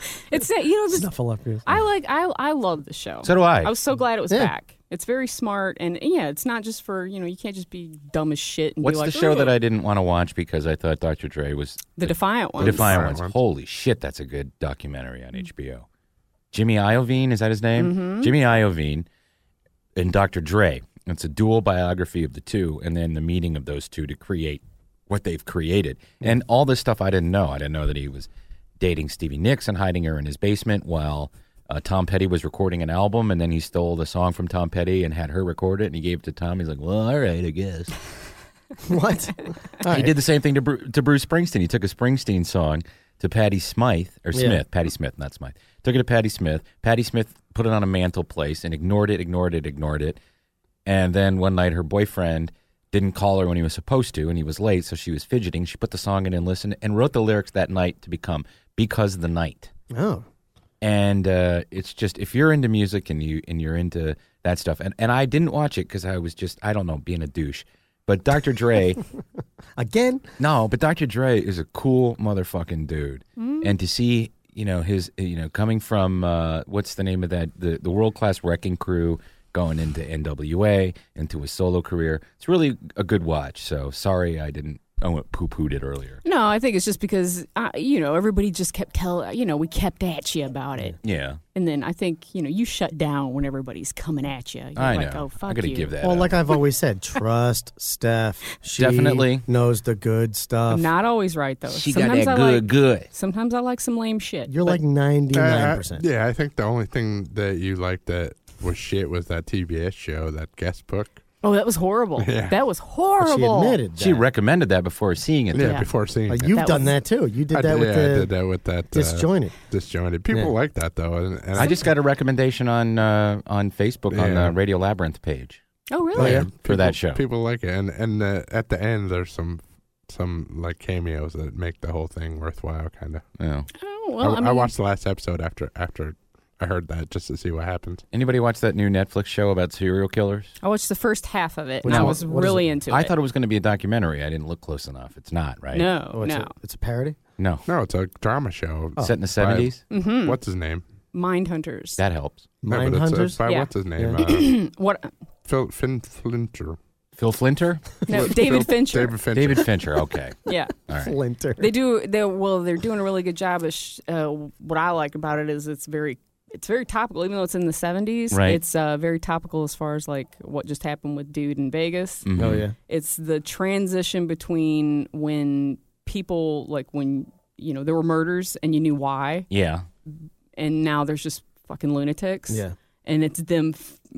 It's Snuffleupagus. I love the show. So do I. I was so glad it was Yeah. back. It's very smart, and yeah, it's not just for you can't just be dumb as shit and What's be like, the show that "Ooh." I didn't want to watch because I thought Dr. Dre was The Defiant The Ones. Defiant Ones. Holy shit, that's a good documentary on HBO. Jimmy Iovine, is that his name? Mhm. Jimmy Iovine and Dr. Dre. It's a dual biography of the two, and then the meeting of those two to create what they've created. And all this stuff I didn't know. I didn't know that he was dating Stevie Nicks and hiding her in his basement while Tom Petty was recording an album, and then he stole the song from Tom Petty and had her record it, and he gave it to Tom. He's like, well, all right, I guess. What? He did the same thing to Bruce Springsteen. He took a Springsteen song to Patti Smith, or Smith. Yeah. Patti Smith, not Smythe. Took it to Patti Smith. Patti Smith put it on a mantelpiece and ignored it. And then one night her boyfriend didn't call her when he was supposed to, and he was late, so she was fidgeting. She put the song in and listened and wrote the lyrics that night to become Because the Night. Oh. And it's just, if you're into music and you're into that stuff, and I didn't watch it because I was just, I don't know, being a douche. But Dr. Dre... Again? No, but Dr. Dre is a cool motherfucking dude. And to see, his, coming from, what's the name of that? The world-class Wrecking Crew, going into NWA, into his solo career. It's really a good watch. So sorry I poo-pooed it earlier. No, I think it's just because everybody just kept we kept at you about it. Yeah. And then I think you shut down when everybody's coming at you. You're I like, know. Oh, fuck I gotta you. give that Well, up. like I've always said, trust Steph. She Definitely knows the good stuff. I'm not always right though. She got that good. Sometimes I like some lame shit. You're like 99%. Yeah, I think the only thing that you liked that was shit was that TBS show, that guest book. Oh, that was horrible. Yeah. That was horrible. She admitted that. She recommended that before seeing it. Yeah, before seeing it. You've That done was- that too. You did I that with I the did that with that Disjointed. Disjointed. People Yeah. like that though, and I just got a recommendation on Facebook on Yeah. the Radio Labyrinth page. Oh, really? For that show. People like it, and at the end there's some like cameos that make the whole thing worthwhile, kind of. Yeah. Oh, well, I watched the last episode after I heard that just to see what happens. Anybody watch that new Netflix show about serial killers? I watched the first half of it, Which and I one? was What is really it? into I it. thought it was going to be a documentary. I didn't look close enough. It's not, right? No, no. It's a parody? No. No, it's a drama show. Set in the 70s? Mhm. What's his name? Mindhunters. That helps. No, but Mindhunters? by Yeah. what's his name? What? Finn Flinter. Phil Flinter? No, David Fincher. David Fincher. David Fincher, okay. Yeah. All right. Flinter. They're doing a really good job of what I like about it is it's very topical, even though it's in the 70s. Right. It's very topical as far as like what just happened with Dude in Vegas. Mhm. Oh, yeah. It's the transition between when people when there were murders and you knew why, Yeah. and now there's just fucking lunatics. Yeah. And it's them.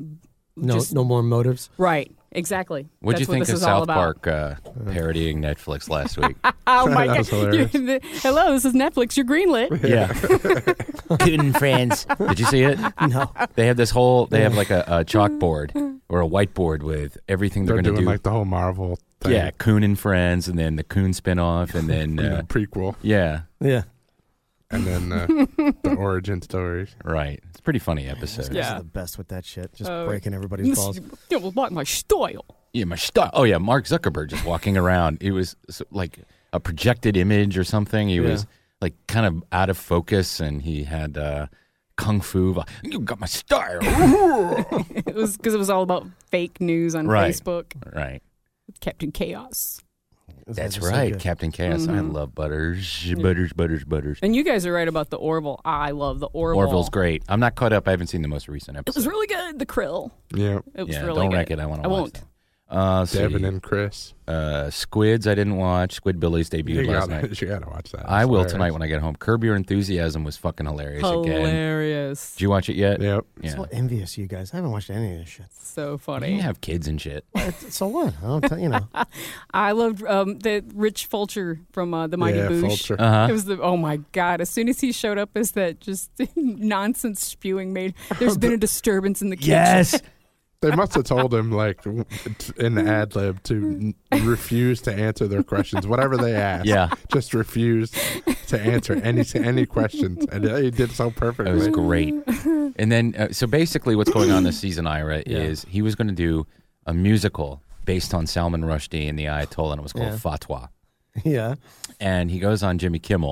No more motives. Right. Exactly. What'd you That's what think this of is all South about. Park parodying Netflix last week? Oh my That god! was hilarious. Hello, this is Netflix. You're greenlit. Yeah. Coon and Friends. Did you see it? No. They have they have like a chalkboard or a whiteboard with everything they're They're going to doing do. like the whole Marvel thing. Yeah, Coon and Friends, and then the Coon spinoff, and then The prequel, yeah, Yeah. and then the origin stories. right. It's a pretty funny episode. This Yeah. is the best with that shit. Just Oh. breaking everybody's balls. It was like my style. Yeah, my stuff. Oh yeah, Mark Zuckerberg just walking around. It was like a projected image or something. He was like kind of out of focus, and he had kung fu. You got my style. It was because it was all about fake news on Right. Facebook. Right. With Captain Chaos. That's so right, good. Captain Chaos. I love Butters. Butters. And you guys are right about the Orville. I love the Orville. Orville's great. I'm not caught up. I haven't seen the most recent It episode. was really good. The Krill. Yeah, It was yeah, really don't good. wreck it. I want to I watch won't. that. Devin and Chris. Squids, I didn't watch. Squidbillies debuted last night. You gotta watch that. I It's will hilarious. tonight when I get home. Curb Your Enthusiasm was fucking hilarious again. Hilarious. Did you watch it yet? Yep. Yeah. So envious of you guys. I haven't watched any of this shit. So funny. You have kids and shit. So what? I don't tell you know. I loved the Rich Fulcher from the Mighty Yeah, Boosh. Fulcher. Uh-huh. It was oh my god! As soon as he showed up as that just nonsense spewing made, there's been a disturbance in the kitchen. Yes. They must have told him, like, in the ad lib to refuse to answer their questions, whatever they asked. Yeah. Just refuse to answer any questions. And he did so perfectly. It was great. And then, so basically what's going on this season, Ira, is he was going to do a musical based on Salman Rushdie and the Ayatollah, and it was called Yeah. Fatwa. Yeah. And he goes on Jimmy Kimmel,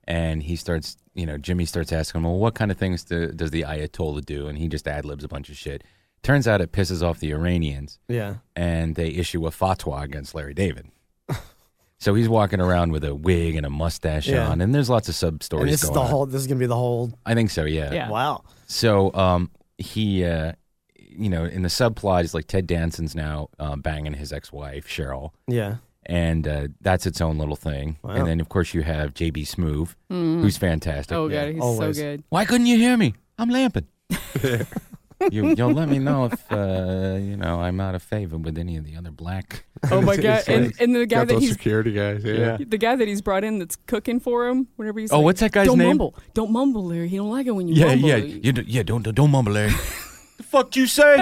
And he starts, Jimmy starts asking him, well, what kind of things does the Ayatollah do? And he just ad-libs a bunch of shit. Turns out it pisses off the Iranians. Yeah. And they issue a fatwa against Larry David. So he's walking around with a wig and a mustache on, and there's lots of sub-stories And this is going on. This is going to be the whole... I think so, yeah. Wow. So he, in the subplot, is like Ted Danson's now banging his ex-wife, Cheryl. Yeah. And that's its own little thing. Wow. And then, of course, you have J.B. Smoove, who's fantastic. Oh, God, he's Always. so good. Why couldn't you hear me? I'm lamping. You'll let me know if, I'm out of favor with any of the other black. Oh, my God. And the guy Got that those he's... security guys, yeah. The guy that he's brought in that's cooking for him, whenever he's Oh, like, what's that guy's don't name? Mumble. Don't mumble, Larry. He don't like it when you mumble. Don't mumble, Larry. The fuck you say?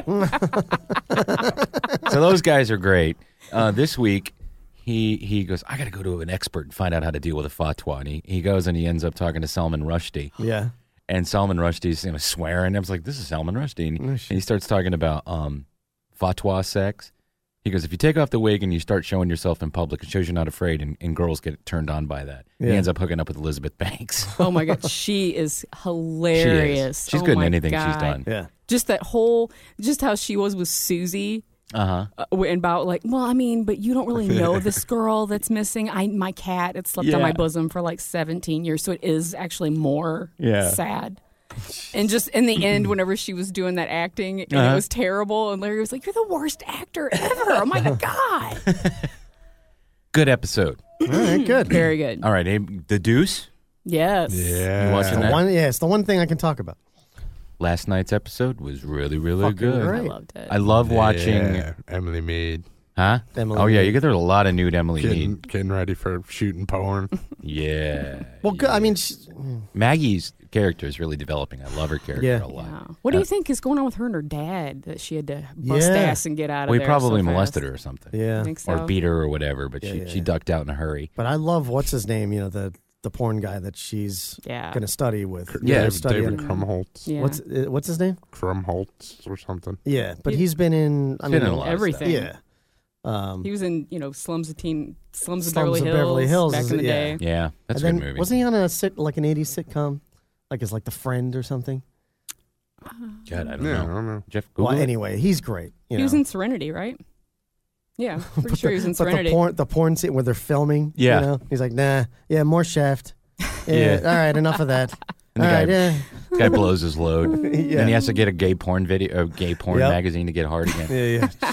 So those guys are great. This week, he goes, I got to go to an expert and find out how to deal with a fatwa. And he goes and he ends up talking to Salman Rushdie. Yeah. And Salman Rushdie's swearing. I was like, this is Salman Rushdie. And he starts talking about fatwa sex. He goes, if you take off the wig and you start showing yourself in public, it shows you're not afraid, and girls get turned on by that. Yeah. He ends up hooking up with Elizabeth Banks. Oh, my God. She is hilarious. She's Oh, good in my anything she's God. done. Yeah. Just how she was with Susie. Uh-huh. And about like, well, I mean, but you don't really know this girl that's missing. My cat, it slept on my bosom for like 17 years, so it is actually more sad. And just in the end, whenever she was doing that acting, and it was terrible, and Larry was like, "You're the worst actor ever! Oh my God!" Good episode. All right, good. Very good. All right, Abe, The Deuce. Yes. You watching that? It's the one thing I can talk about. Last night's episode was really, really Fucking good. great. I loved it. I love watching. Emily Mead. Huh? Emily oh, yeah, Mead. you get there a lot of nude Emily Mead. Getting ready for shooting porn. Yeah. Well, good. I mean, Maggie's character is really developing. I love her character a lot. Yeah. What do you think is going on with her and her dad that she had to bust ass and get out of We there? probably so molested fast? her or something. Yeah. I think so. Or beat her or whatever, but she ducked out in a hurry. But I love what's his name. The porn guy that she's going to study with. Yeah, David Krumholtz. Yeah. What's his name? Krumholtz or something. Yeah, but he's been in. Been in a lot of everything. stuff. Yeah. He was in, Slums of Slums of Beverly Beverly Hills back in the day. Yeah, that's And a then, good movie. Wasn't he on an 80s sitcom, like as like The Friend or something? God, I don't Yeah, know. I don't know. Jeff, Google Well, it? anyway, he's great. He was in Serenity, right? Yeah, pretty sure he was in But Serenity. the porn scene where they're filming. Yeah. He's like, nah, more Shaft. Yeah. All right, enough of that. And All the right, guy, yeah. guy blows his load. Yeah. And he has to get a gay porn magazine to get hard again. Yeah.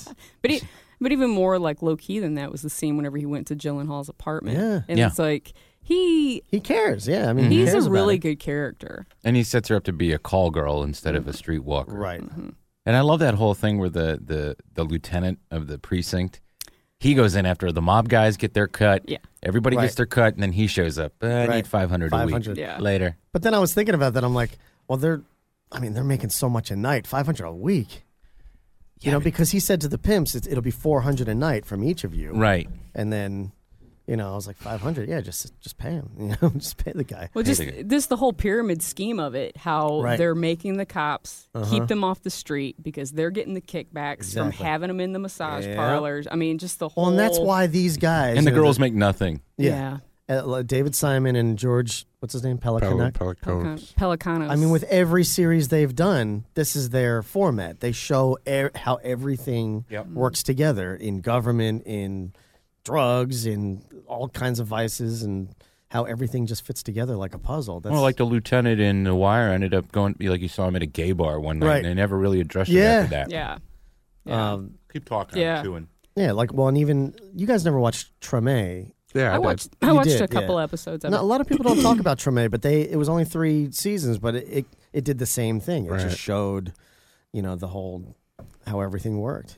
But even more like low key than that was the scene whenever he went to Gyllenhaal's apartment. Yeah. And Yeah. it's like he cares. Yeah, I mean, he he's cares a about really it. good character. And he sets her up to be a call girl instead of a streetwalker. Right. And I love that whole thing where the lieutenant of the precinct, he goes in after the mob guys get their cut. Yeah. Everybody Right. gets their cut, and then he shows up. I Right. need 500 a week 500. Yeah. later. But then I was thinking about that. I'm like, well, they're making so much a night, 500 a week. Because he said to the pimps, it'll be 400 a night from each of you. Right. And then, I was like, 500. Yeah, just pay him. Just pay the guy. Well, just this the whole pyramid scheme of it, how Right. they're making the cops Uh-huh. keep them off the street because they're getting the kickbacks from Exactly. having them in the massage Yeah. parlors. I mean, just the whole. Well, and that's why these guys And the girls make nothing. Yeah. David Simon and George, what's his name? Pelicanos. Pelicanos. I mean, with every series they've done, this is their format. They show how everything works together in government, in drugs, in all kinds of vices, and how everything just fits together like a puzzle. That's, Well, like the lieutenant in The Wire ended up going, like you saw him at a gay bar one night, Right. and they never really addressed Yeah. it after that. Yeah. Keep talking. Yeah. I'm chewing. Yeah, and even you guys never watched Treme. Yeah, I watched You a did, couple yeah. episodes of Now, it. a lot of people don't talk about Treme, but it was only 3 seasons, but it did the same thing. It Right. just showed, the whole how everything worked.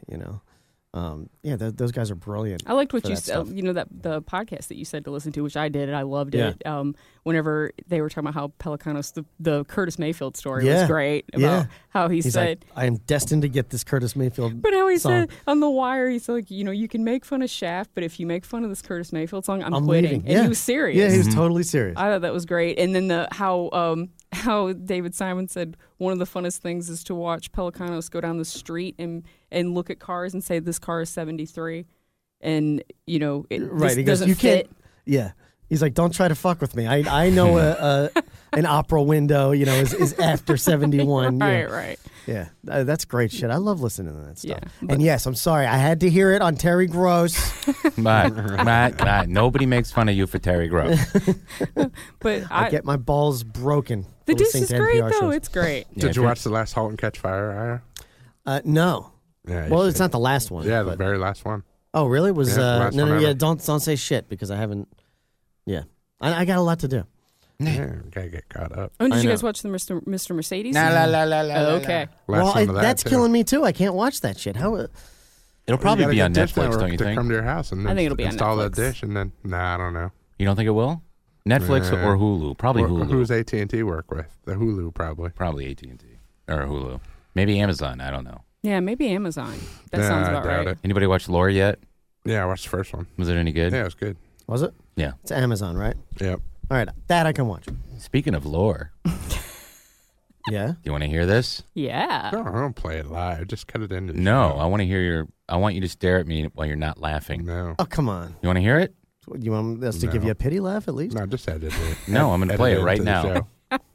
Those guys are brilliant. I liked what for you that said, stuff. that the podcast that you said to listen to, which I did, and I loved Yeah. it. Whenever they were talking about how Pelicanos, the Curtis Mayfield story Yeah. was great, about Yeah. how he He's said, like, I am destined to get this Curtis Mayfield but how he song. said on The Wire, he's like, you can make fun of Shaft, but if you make fun of this Curtis Mayfield song, I'm quitting. leaving. And Yeah. he was serious. Yeah, he was totally serious. I thought that was great. And then how David Simon said one of the funnest things is to watch Pelicanos go down the street and look at cars and say, this car is 73. And, Right, this he goes, doesn't you fit. can't. Yeah, He's like, don't try to fuck with me. I know an opera window, is after 71. Right. Yeah, that's great shit. I love listening to that stuff. Yeah, and yes, I'm sorry. I had to hear it on Terry Gross. Matt, nobody makes fun of you for Terry Gross. But I get my balls broken. The disc listening is to great, NPR though. shows. It's great. Did you watch the last *Halt and Catch Fire*, Ira? No. Yeah, Well, it's not the last one. Yeah, the but- very last one. Oh, really? Was last one ever. don't say shit because I haven't. Yeah, I got a lot to do. Yeah, gotta get caught up. Oh, did I you know. guys watch the Mr. Mercedes? La. Okay. Last one of that, that's too. killing me too. I can't watch that shit. How? It'll probably You gotta be on get Dish Netflix, Network don't you to think? come to your house and I think it'll be on install Netflix. that dish and then I don't know. You don't think it will? Netflix or Hulu? Probably Or Hulu. Who's AT&T work with? The Hulu probably. Probably AT&T or Hulu. Maybe Amazon. I don't know. Yeah, maybe Amazon. That sounds about I doubt right. it. Anybody watch Lore yet? Yeah, I watched the first one. Was it any good? Yeah, it was good. Was it? Yeah. It's Amazon, right? Yep. All right, that I can watch. Speaking of Lore, Yeah. do you want to hear this? Yeah. No, I don't play it live. Just cut it into the No, show. I want to hear I want you to stare at me while you're not laughing. No. Oh, come on. You want to hear it? You want us to give No. you a pity laugh at least? No, just edit it. No, I'm going to play it Edit right into the now.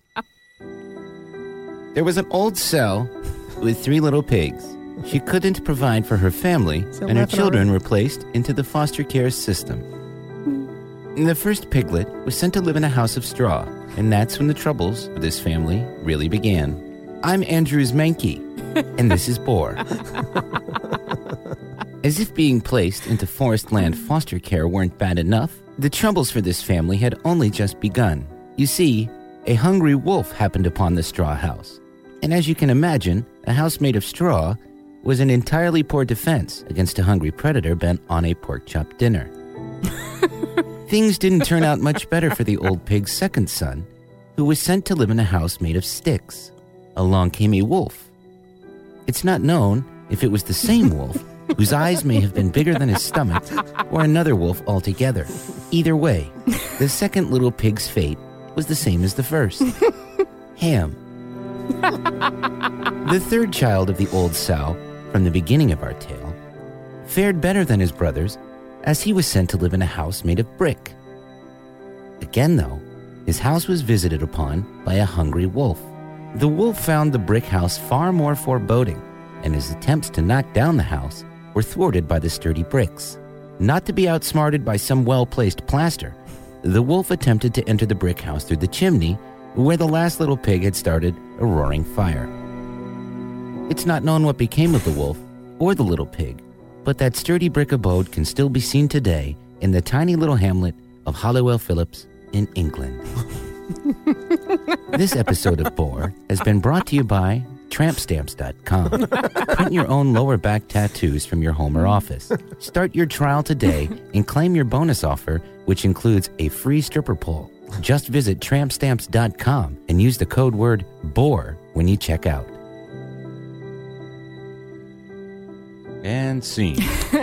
show. There was an old cell with 3 little pigs. She couldn't provide for her family, So and her laughing children already? were placed into the foster care system. The first piglet was sent to live in a house of straw, and that's when the troubles for this family really began. I'm Andrews Mankey, and this is Boar. As if being placed into forest land foster care weren't bad enough, the troubles for this family had only just begun. You see, a hungry wolf happened upon the straw house. And as you can imagine, a house made of straw was an entirely poor defense against a hungry predator bent on a pork chop dinner. Things didn't turn out much better for the old pig's second son, who was sent to live in a house made of sticks. Along came a wolf. It's not known if it was the same wolf, whose eyes may have been bigger than his stomach, or another wolf altogether. Either way, the second little pig's fate was the same as the first. Ham. The third child of the old sow, from the beginning of our tale, fared better than his brothers, as he was sent to live in a house made of brick. Again, though, his house was visited upon by a hungry wolf. The wolf found the brick house far more foreboding, and his attempts to knock down the house were thwarted by the sturdy bricks. Not to be outsmarted by some well-placed plaster, the wolf attempted to enter the brick house through the chimney, where the last little pig had started a roaring fire. It's not known what became of the wolf or the little pig, but that sturdy brick abode can still be seen today in the tiny little hamlet of Halliwell Phillips in England. This episode of Boar has been brought to you by TrampStamps.com. Print your own lower back tattoos from your home or office. Start your trial today and claim your bonus offer, which includes a free stripper pole. Just visit TrampStamps.com and use the code word BOAR when you check out. And scene.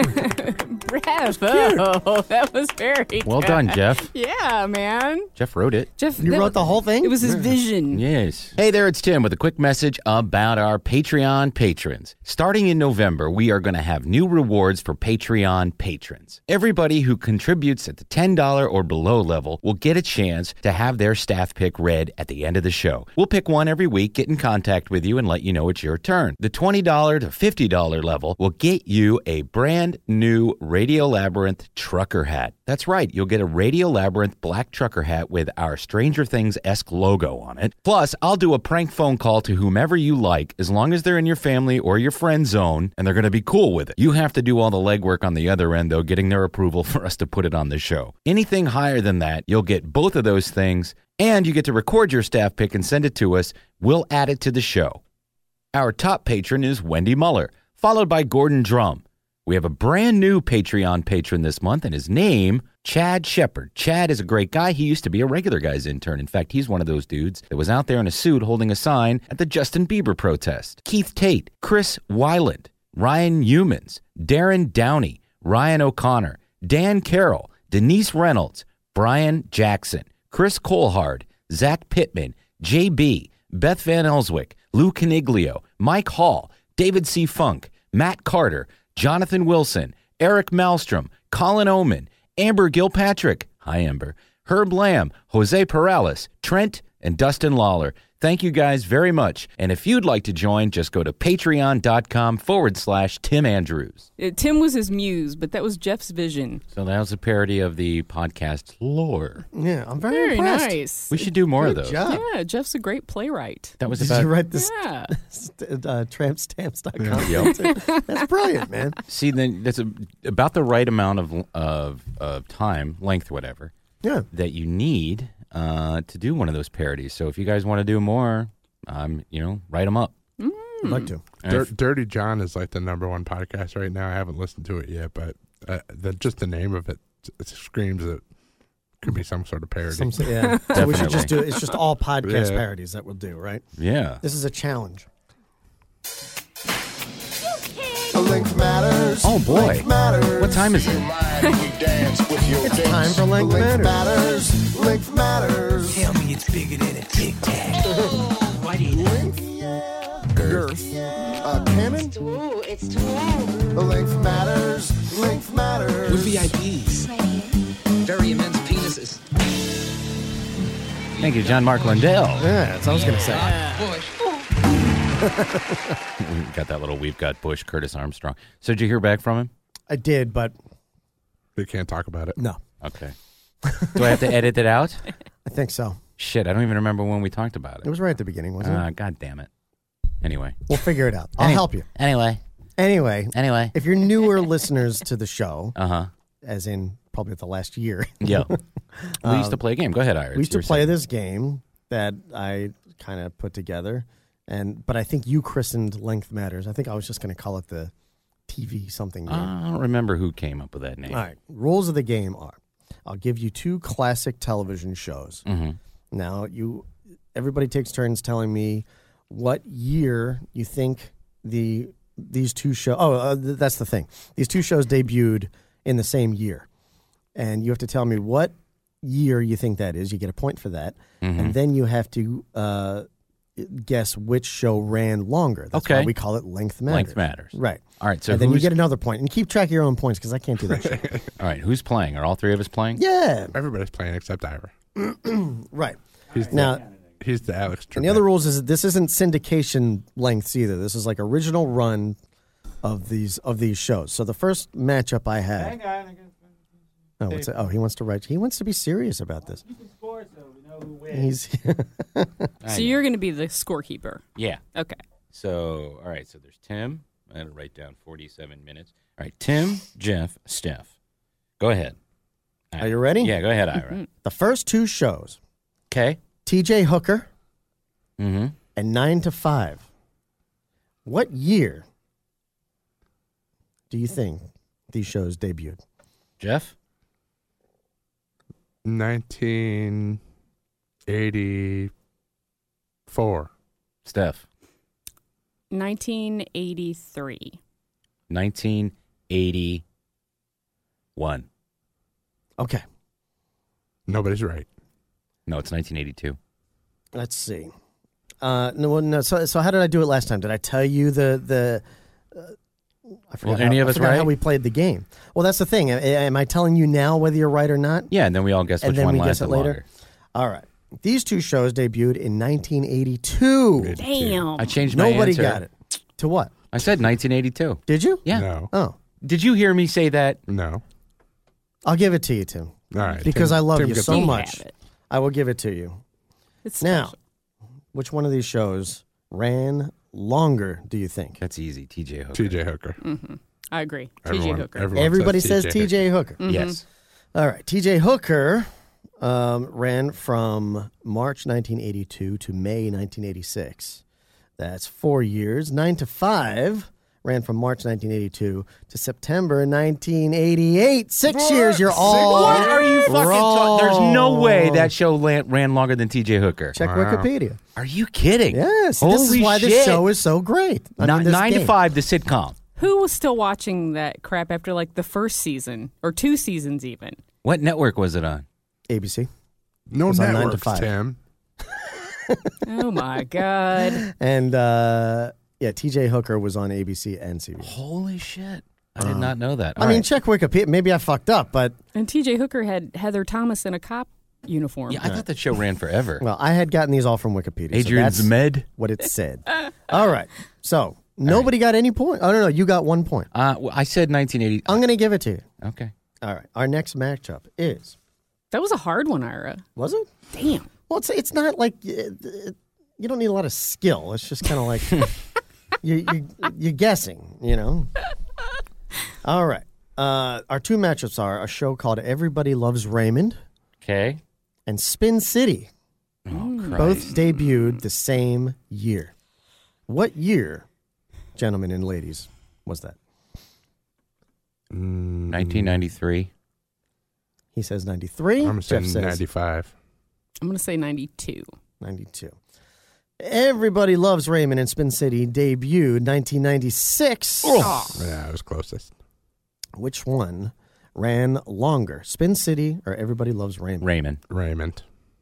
Bravo. That was very Well good. done, Jeff. Yeah, man. Jeff wrote it. Jeff, You wrote the whole thing? It was his vision. Yes. Hey there, it's Tim with a quick message about our Patreon patrons. Starting in November, we are going to have new rewards for Patreon patrons. Everybody who contributes at the $10 or below level will get a chance to have their staff pick read at the end of the show. We'll pick one every week, get in contact with you, and let you know it's your turn. The $20 to $50 level will get you a brand new Radio Labyrinth trucker hat. That's right, you'll get a Radio Labyrinth black trucker hat with our Stranger Things-esque logo on it. Plus, I'll do a prank phone call to whomever you like, as long as they're in your family or your friend zone, and they're going to be cool with it. You have to do all the legwork on the other end, though, getting their approval for us to put it on the show. Anything higher than that, you'll get both of those things, and you get to record your staff pick and send it to us. We'll add it to the show. Our top patron is Wendy Muller, followed by Gordon Drum. We have a brand new Patreon patron this month, and his name, Chad Shepard. Chad is a great guy. He used to be a Regular Guys intern. In fact, he's one of those dudes that was out there in a suit holding a sign at the Justin Bieber protest. Keith Tate, Chris Weiland, Ryan Humans, Darren Downey, Ryan O'Connor, Dan Carroll, Denise Reynolds, Brian Jackson, Chris Colehard, Zach Pittman, JB, Beth Van Elswick, Lou Caniglio, Mike Hall, David C. Funk, Matt Carter, Jonathan Wilson, Eric Malmstrom, Colin Oman, Amber Gilpatrick, hi Amber, Herb Lamb, Jose Perales, Trent, and Dustin Lawler. Thank you guys very much. And if you'd like to join, just go to patreon.com/Tim Andrews. Tim was his muse, but that was Jeff's vision. So that was a parody of the podcast lore. Yeah, I'm very impressed. Nice. We should do more of Good those. job. Yeah, Jeff's a great playwright. That was Did about you write this? Yeah. Trampstamps.com. Yep. That's brilliant, man. See, then that's about the right amount of time, length, whatever. Yeah. That you need to do one of those parodies. So if you guys want to do more, write them up. I'd like to. Dirty John is like the #1 podcast right now. I haven't listened to it yet, but just the name of it screams it could be some sort of parody. Yeah. So we should just do it. It's just all podcast parodies that we'll do, right? Yeah. This is a challenge. Length matters. Oh boy. Length matters. What time is it? It's time for Length Matters. Length matters. Tell me it's bigger than a Tic Tac. Why do you Girth. Cannon? It's too. Length matters. Length matters. With VIPs. Very immense penises. Thank you, John Mark Lindell. Yeah, that's what I was going to say. We got that little We've Got Bush, Curtis Armstrong. So did you hear back from him? I did, but They can't talk about it. no. Okay. Do I have to edit it out? I think so. Shit, I don't even remember when we talked about It it. was right at the beginning, wasn't it? God damn it. Anyway. We'll figure it out. I'll help you. Anyway. Anyway, If if you're newer listeners to the show, Uh-huh. as in probably the last year, Yeah. We used to play a game. Go ahead, Iris. we used to You were play saying. this game that I kind of put together, but I think you christened Length Matters. I think I was just going to call it the TV something game. I don't remember who came up with that name. All right. Rules of the game are: I'll give you 2 classic television shows. Mm-hmm. Now, everybody takes turns telling me what year you think these 2 shows. That's the thing. These 2 shows debuted in the same year, and you have to tell me what year you think that is. You get a point for that, and then you have to guess which show ran longer. That's why we call it Length Matters. Length Matters. Right. All right. So and then you who's- get another point, and keep track of your own points because I can't do that shit. All right. Who's playing? Are all 3 of us playing? Yeah. Everybody's playing except Ira. Right. He's the Alex Trebek. And the other rules is that this isn't syndication lengths either. This is like original run of these shows. So the first matchup I had. Oh, what's it? Oh, he wants to write. He wants to be serious about this. He's. So you're going to be the scorekeeper. Yeah. Okay. So, all right. So there's Tim. I had to write down 47 minutes. All right. Tim, Jeff, Steph. Go ahead. Are you ready? Yeah, go ahead, Ira. The first 2 shows. Okay. T.J. Hooker. Mm-hmm. And 9 to 5. What year do you think these shows debuted? Jeff? 1984. Steph? 1983. 1981. Okay. Nobody's right. No, it's 1982. Let's see. No. So how did I do it last time? Did I tell you the? I forgot. Well, any of us right? How we played the game. Well, that's the thing. Am I telling you now whether you're right or not? Yeah, and then we all guess which one lasted longer. All right. These 2 shows debuted in 1982. Damn. I changed my Nobody answer. got it. To what? I said 1982. Did you? Yeah. No. Oh. Did you hear me say that? No. I'll give it to you, Tim. All right. Because Tim- I love Tim you gets so it. much. I will give it to you. It's Now, special. which one of these shows ran longer, do you think? That's easy. TJ Hooker. T.J. Hooker. Mm-hmm. I agree. Everyone- TJ Hooker. everyone Everybody says says T.J. Hooker. Mhm. Yes. All right. T.J. Hooker ran from March 1982 to May 1986. That's 4 years. 9 to 5 ran from March 1982 to September 1988. 6 years. You're all What are you fucking wrong. talking? There's no way that show ran longer than TJ Hooker. Check Wikipedia. Are you kidding? Yes. Holy this is why shit. this show is so great. I mean, this 9 to game. 5, the sitcom. Who was still watching that crap after like the first season or 2 seasons even? What network was it on? ABC. No It was on 9 to networks, 5. Tim. Oh my God. And TJ Hooker was on ABC and CBS. Holy shit. I did not know that. I mean, check Wikipedia. Maybe I fucked up, but And TJ Hooker had Heather Thomas in a cop uniform. Yeah, I thought that show ran forever. Well, I had gotten these all from Wikipedia. Adrian so that's Zmed? what it said. All right. So nobody got any point. Oh, no, you got 1 point. Well, I said 1980. I'm going to give it to you. Okay. All right. Our next matchup is. That was a hard one, Ira. Was it? Damn. Well, it's not like you don't need a lot of skill. It's just kind of like you're guessing, you know. All right. Our two matchups are a show called Everybody Loves Raymond. Okay. And Spin City. Both debuted the same year. What year, gentlemen and ladies, was that? 1993. He says 93. I'm Jeff saying says 95. I'm going to say 92. 92. Everybody Loves Raymond and Spin City debuted 1996. Yeah, it was closest. Which one ran longer, Spin City or Everybody Loves Raymond? Raymond.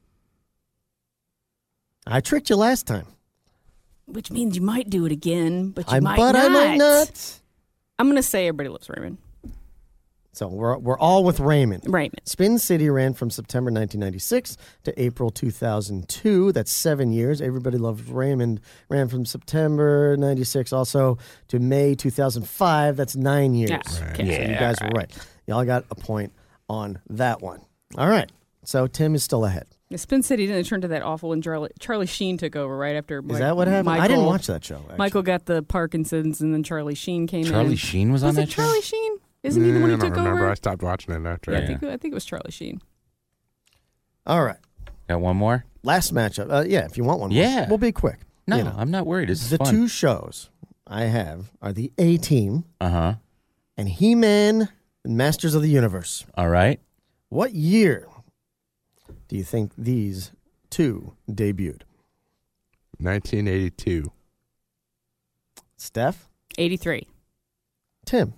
I tricked you last time. Which means you might do it again, but you I might not. might not. I'm going to say Everybody Loves Raymond. So we're all with Raymond. Raymond. Spin City ran from September 1996 to April 2002. That's 7 years. Everybody Loves Raymond ran from September 96 also to May 2005. That's 9 years. Yeah. So you guys were right. Y'all got a point on that one. All right. So Tim is still ahead. The Spin City didn't turn to that awful when Charlie Sheen took over right after. Is that what happened? I didn't watch that show. Actually. Michael got the Parkinson's, and then Charlie Sheen came in. Charlie Sheen was on that show? Charlie Sheen? Isn't he the one who took I don't remember. over? I stopped watching it after. Yeah, I think it was Charlie Sheen. All right. Got one more? Last matchup. Yeah, if you want one more. Yeah. We'll be quick. No, You know. I'm not worried. This is The fun. two shows I have are the A-Team Uh-huh. and He-Man and Masters of the Universe. All right. What year do you think these two debuted? 1982. Steph? 83. Tim?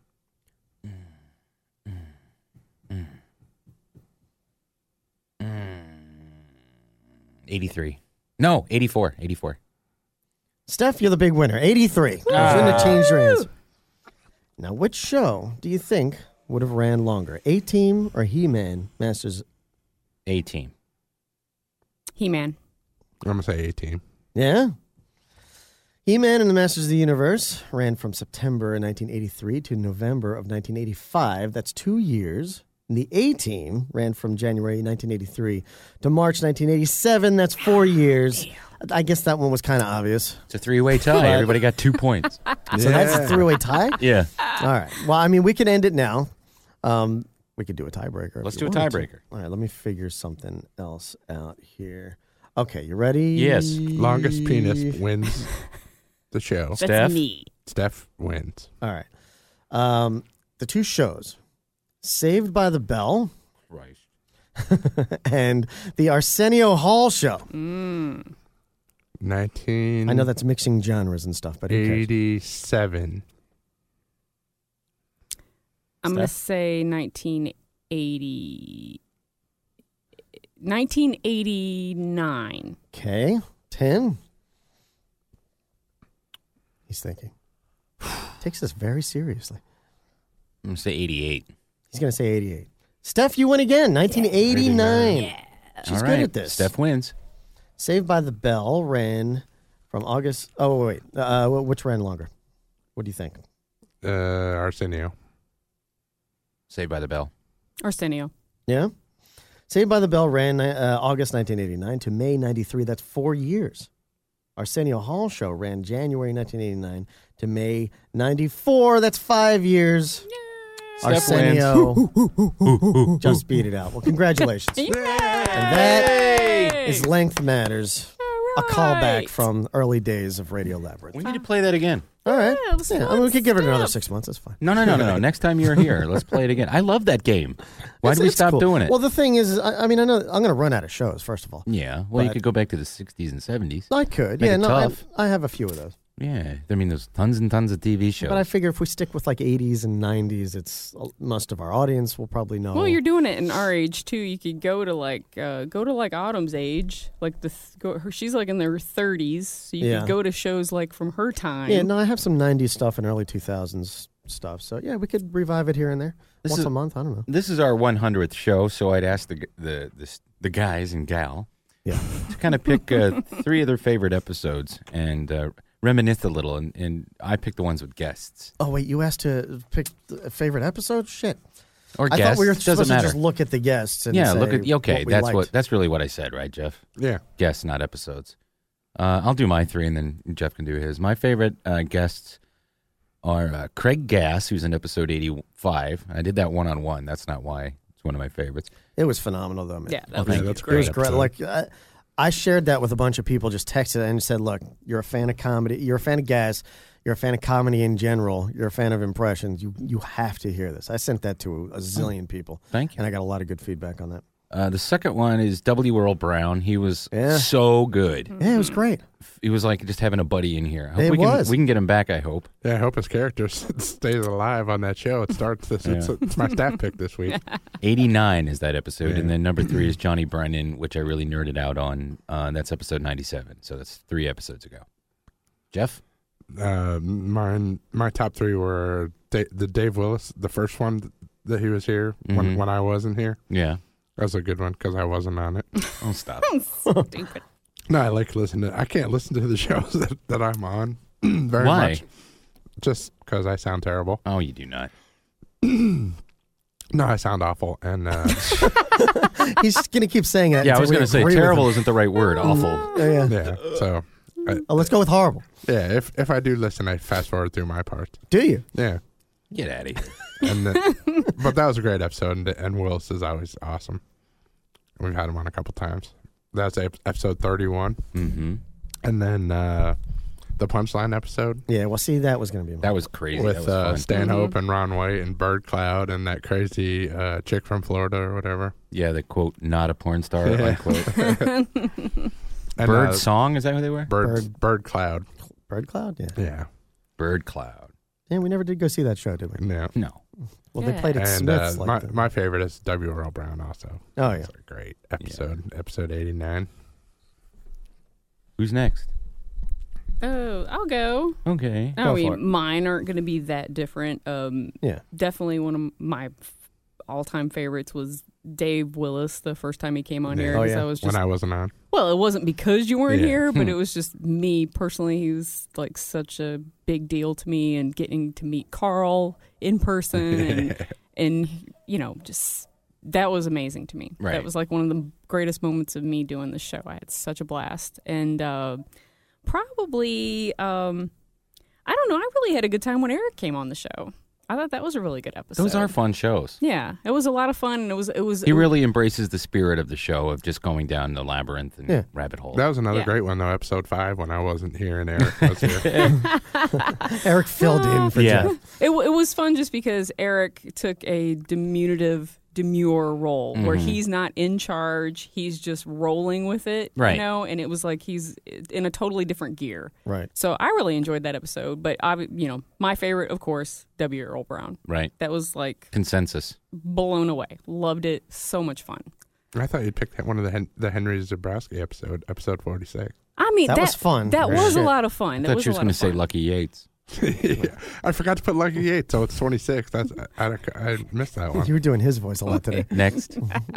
83. No, 84. 84. Steph, you're the big winner. 83. You shouldn't have changed your answer. Now, which show do you think would have ran longer? A-Team or He-Man Masters? A-Team. He-Man. I'm going to say A-Team. Yeah? He-Man and the Masters of the Universe ran from September 1983 to November of 1985. That's 2 years. And the A-Team ran from January 1983 to March 1987. That's 4 years. I guess that one was kind of obvious. It's a three-way tie. Everybody got 2 points. So that's a three-way tie? Yeah. All right. Well, I mean, we can end it now. We could do a tiebreaker. Let's if you do a wanted to. tiebreaker. All right, let me figure something else out here. Okay, you ready? Yes. Longest penis wins the show. That's Steph? me. Steph wins. All right. The two shows, Saved by the Bell Christ. and the Arsenio Hall Show. 1987. I know that's mixing genres and stuff, but who cares? I'm going to say 1980. 1989. Okay. 10. He's thinking. Takes this very seriously. I'm going to say 88. He's going to say 88. Steph, you win again. 1989. Yeah. She's All good right. at this. Steph wins. Saved by the Bell ran from August. Oh, wait. Which ran longer? What do you think? Arsenio. Saved by the Bell. Arsenio. Yeah? Saved by the Bell ran August 1989 to May 93. That's 4 years. Arsenio Hall Show ran January 1989 to May 94. That's 5 years. Arsenio just beat it out. Well, congratulations. And that is Length Matters, a callback from early days of Radio Labyrinth. We need to play that again. All right. Yeah, it was I mean, we could give it another 6 months. That's fine. No. Next time you're here, let's play it again. I love that game. Why did we It's stop cool. doing it? Well, the thing is, I mean, I know I'm going to run out of shows, first of all. Yeah. Well, you But- could go back to the 60s and 70s. I could. Make Yeah, it no, tough. I have a few of those. Yeah. I mean, there's tons and tons of TV shows. But I figure if we stick with like 80s and 90s, it's most of our audience will probably know. Well, you're doing it in our age too. You could go to like Autumn's age, like she's like in their 30s, so you Yeah. could go to shows like from her time. Yeah, no, I have some 90s stuff and early 2000s stuff. So yeah, we could revive it here and there, once a month. I don't know. This is our 100th show, so I'd ask the guys and gal to kind of pick 3 of their favorite episodes and reminisce a little. And I picked the ones with guests. Oh wait, you asked to pick a favorite episode? Shit. Or I guests. thought we were Doesn't supposed matter. to just look at the guests and yeah, say look at what we liked. That's really what I said, right, Jeff? Yeah. Guests, not episodes. I'll do my 3, and then Jeff can do his. My favorite guests are Craig Gass, who's in episode 85. I did that one-on-one. That's not why it's one of my favorites. It was phenomenal, though, man. Yeah, that's great. It was great. episode. Like I shared that with a bunch of people. Just texted and said, "Look, you're a fan of comedy. You're a fan of Gas. You're a fan of comedy in general. You're a fan of impressions. You have to hear this." I sent that to a zillion people. Thank you. And I got a lot of good feedback on that. The second one is W. Earl Brown. He was so good. Yeah, it was great. He was like just having a buddy in here. I It hope was. we can get him back, I hope. Yeah, I hope his character stays alive on that show. It starts this. It's my staff pick this week. 89 is that episode. Yeah. And then number 3 is Johnny Brennan, which I really nerded out on. That's episode 97. So that's 3 episodes ago. Jeff? My top 3 were the Dave Willis, the first one that he was here when I wasn't here. Yeah. That was a good one because I wasn't on it. Oh, stop. Stupid. No, I like listening. I can't listen to the shows that I'm on very Why? much. Just because I sound terrible. Oh, you do not. No, I sound awful. And He's going to keep saying that. Yeah, I until was we going to say agree with terrible him. isn't the right word. Awful. Yeah. So Let's go with horrible. yeah, if I do listen, I fast forward through my parts. Do you? Yeah. Get out of here. And but that was a great episode, and Willis is always awesome. We've had him on a couple times. That's episode 31. Mm-hmm. And then the Punchline episode. Yeah, well, see, that was going to be That was crazy. With that was fun. Stanhope and Ron White and Bird Cloud and that crazy chick from Florida or whatever. Yeah, the quote, not a porn star, Yeah. unquote. And, Bird Song, is that who they were? Bird Cloud. Bird Cloud, yeah. Yeah. Bird Cloud. Yeah, we never did go see that show, did we? No. No. Well, they played at And Smith's. Like my favorite is W. Earl Brown also. Oh, yeah. It's a great episode. Episode 89. Who's next? Oh, I'll go. Okay. I Go for mean, it. mine aren't going to be that different. Yeah. Definitely one of my all-time favorites was Dave Willis the first time he came on here. Oh, 'cause yeah. I was just, When I wasn't on. well, it wasn't because you weren't Yeah. here, but it was just me personally. He was like such a big deal to me, and getting to meet Carl in person and you know, just that was amazing to me. Right. That was like one of the greatest moments of me doing the show. I had such a blast. And probably I don't know, I really had a good time when Eric came on the show. I thought that was a really good episode. Those are fun shows. Yeah, it was a lot of fun, and it was. He really embraces the spirit of the show of just going down the labyrinth and rabbit hole. That was another great one, though. Episode 5 when I wasn't here and Eric was here. Eric filled in for Jeff. It was fun just because Eric took a demure role where he's not in charge, he's just rolling with it, Right. you know, and it was like he's in a totally different gear. Right. So I really enjoyed that episode, but my favorite, of course, W. Earl Brown. Right. That was like Consensus. blown away. Loved it. So much fun. I thought you'd pick one of the Henry Zabrowski episode 46. I mean, That was fun. That Yeah. was a Shit. lot of fun. I That thought was she was a lot going to of say fun. Lucky Yates. Yeah. I forgot to put Lucky 8, so it's 26. I missed that one. You were doing his voice a lot today. Next.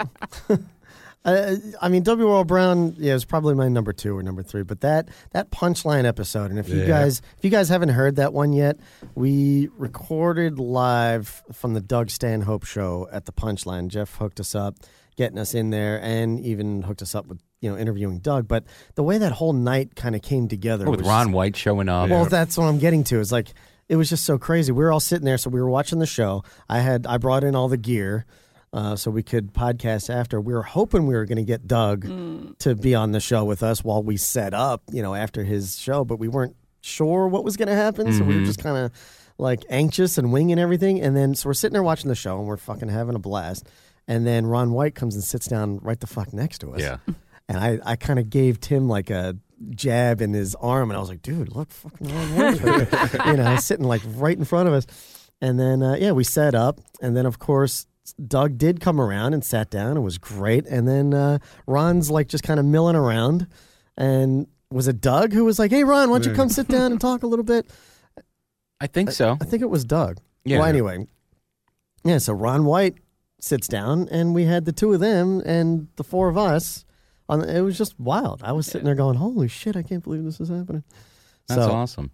I mean, W. Earl Brown, is probably my number 2 or number 3. But that Punchline episode, and if you guys haven't heard that one yet, we recorded live from the Doug Stanhope show at the Punchline. Jeff hooked us up, getting us in there, and even hooked us up with interviewing Doug. But the way that whole night kind of came together With was Ron White showing up. Well, that's what I'm getting to. Is like it was just so crazy. We were all sitting there, so we were watching the show. I brought in all the gear. So we could podcast after. We were hoping we were going to get Doug to be on the show with us while we set up, after his show, but we weren't sure what was going to happen. So we were just kind of like anxious and winging everything. And then, so we're sitting there watching the show and we're fucking having a blast. And then Ron White comes and sits down right the fuck next to us. Yeah. And I kind of gave Tim like a jab in his arm, and I was like, dude, look, fucking Ron White. Sitting like right in front of us. And then, we set up. And then, of course, Doug did come around and sat down. It was great. And then Ron's like just kind of milling around. And was it Doug who was like, hey, Ron, why don't you come sit down and talk a little bit? I think so. I think it was Doug. Yeah. Well, anyway. Yeah, so Ron White sits down, and we had the two of them and the four of us. It was just wild. I was sitting there going, holy shit, I can't believe this is happening. That's awesome.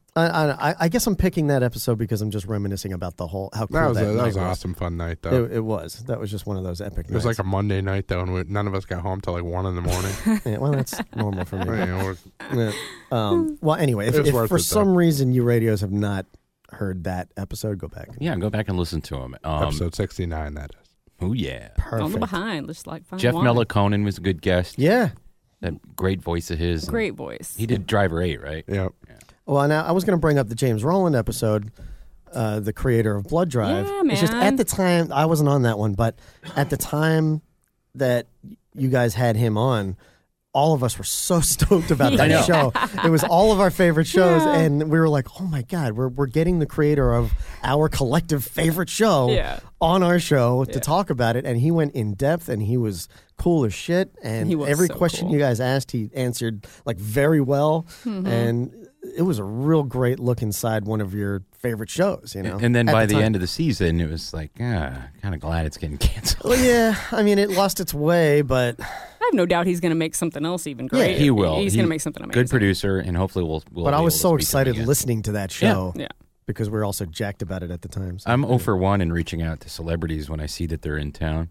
I guess I'm picking that episode because I'm just reminiscing about the whole, how cool that was an night awesome, fun night, though. It was. That was just one of those epic nights. It was like a Monday night, though, and none of us got home till like 1 in the morning. Yeah, well, that's normal for me. Yeah, well, anyway, if for some reason you radios have not heard that episode, go back. Yeah, go back and listen to them. Episode 69, that is. Oh, yeah. Perfect. On the behind, just like fine Jeff wine. Melakonen was a good guest. Yeah. That great voice of his. Great voice. He did Driver 8, right? Yep. Yeah. Well, now I was going to bring up the James Rowland episode, the creator of Blood Drive. Yeah, It's just man. at the time, I wasn't on that one, but at the time that you guys had him on, all of us were so stoked about I know. that show. It was all of our favorite shows, Yeah. and we were like, oh my God, we're getting the creator of our collective favorite show Yeah. on our show to talk about it. And he went in depth, and he was cool as shit. And He was every so question cool. you guys asked, he answered like very well. Mhm. And it was a real great look inside one of your favorite shows, you know. And then at by the time. end of the season, it was like, kind of glad it's getting canceled. Well, yeah, I mean, it lost its way, but I have no doubt he's going to make something else even great. He will. He's going to make something amazing. Good producer, and hopefully we'll but I be was able so to speak to him excited again. listening to that show. Yeah. Because we were all so jacked about it at the time. So. I'm 0 for 1 in reaching out to celebrities when I see that they're in town.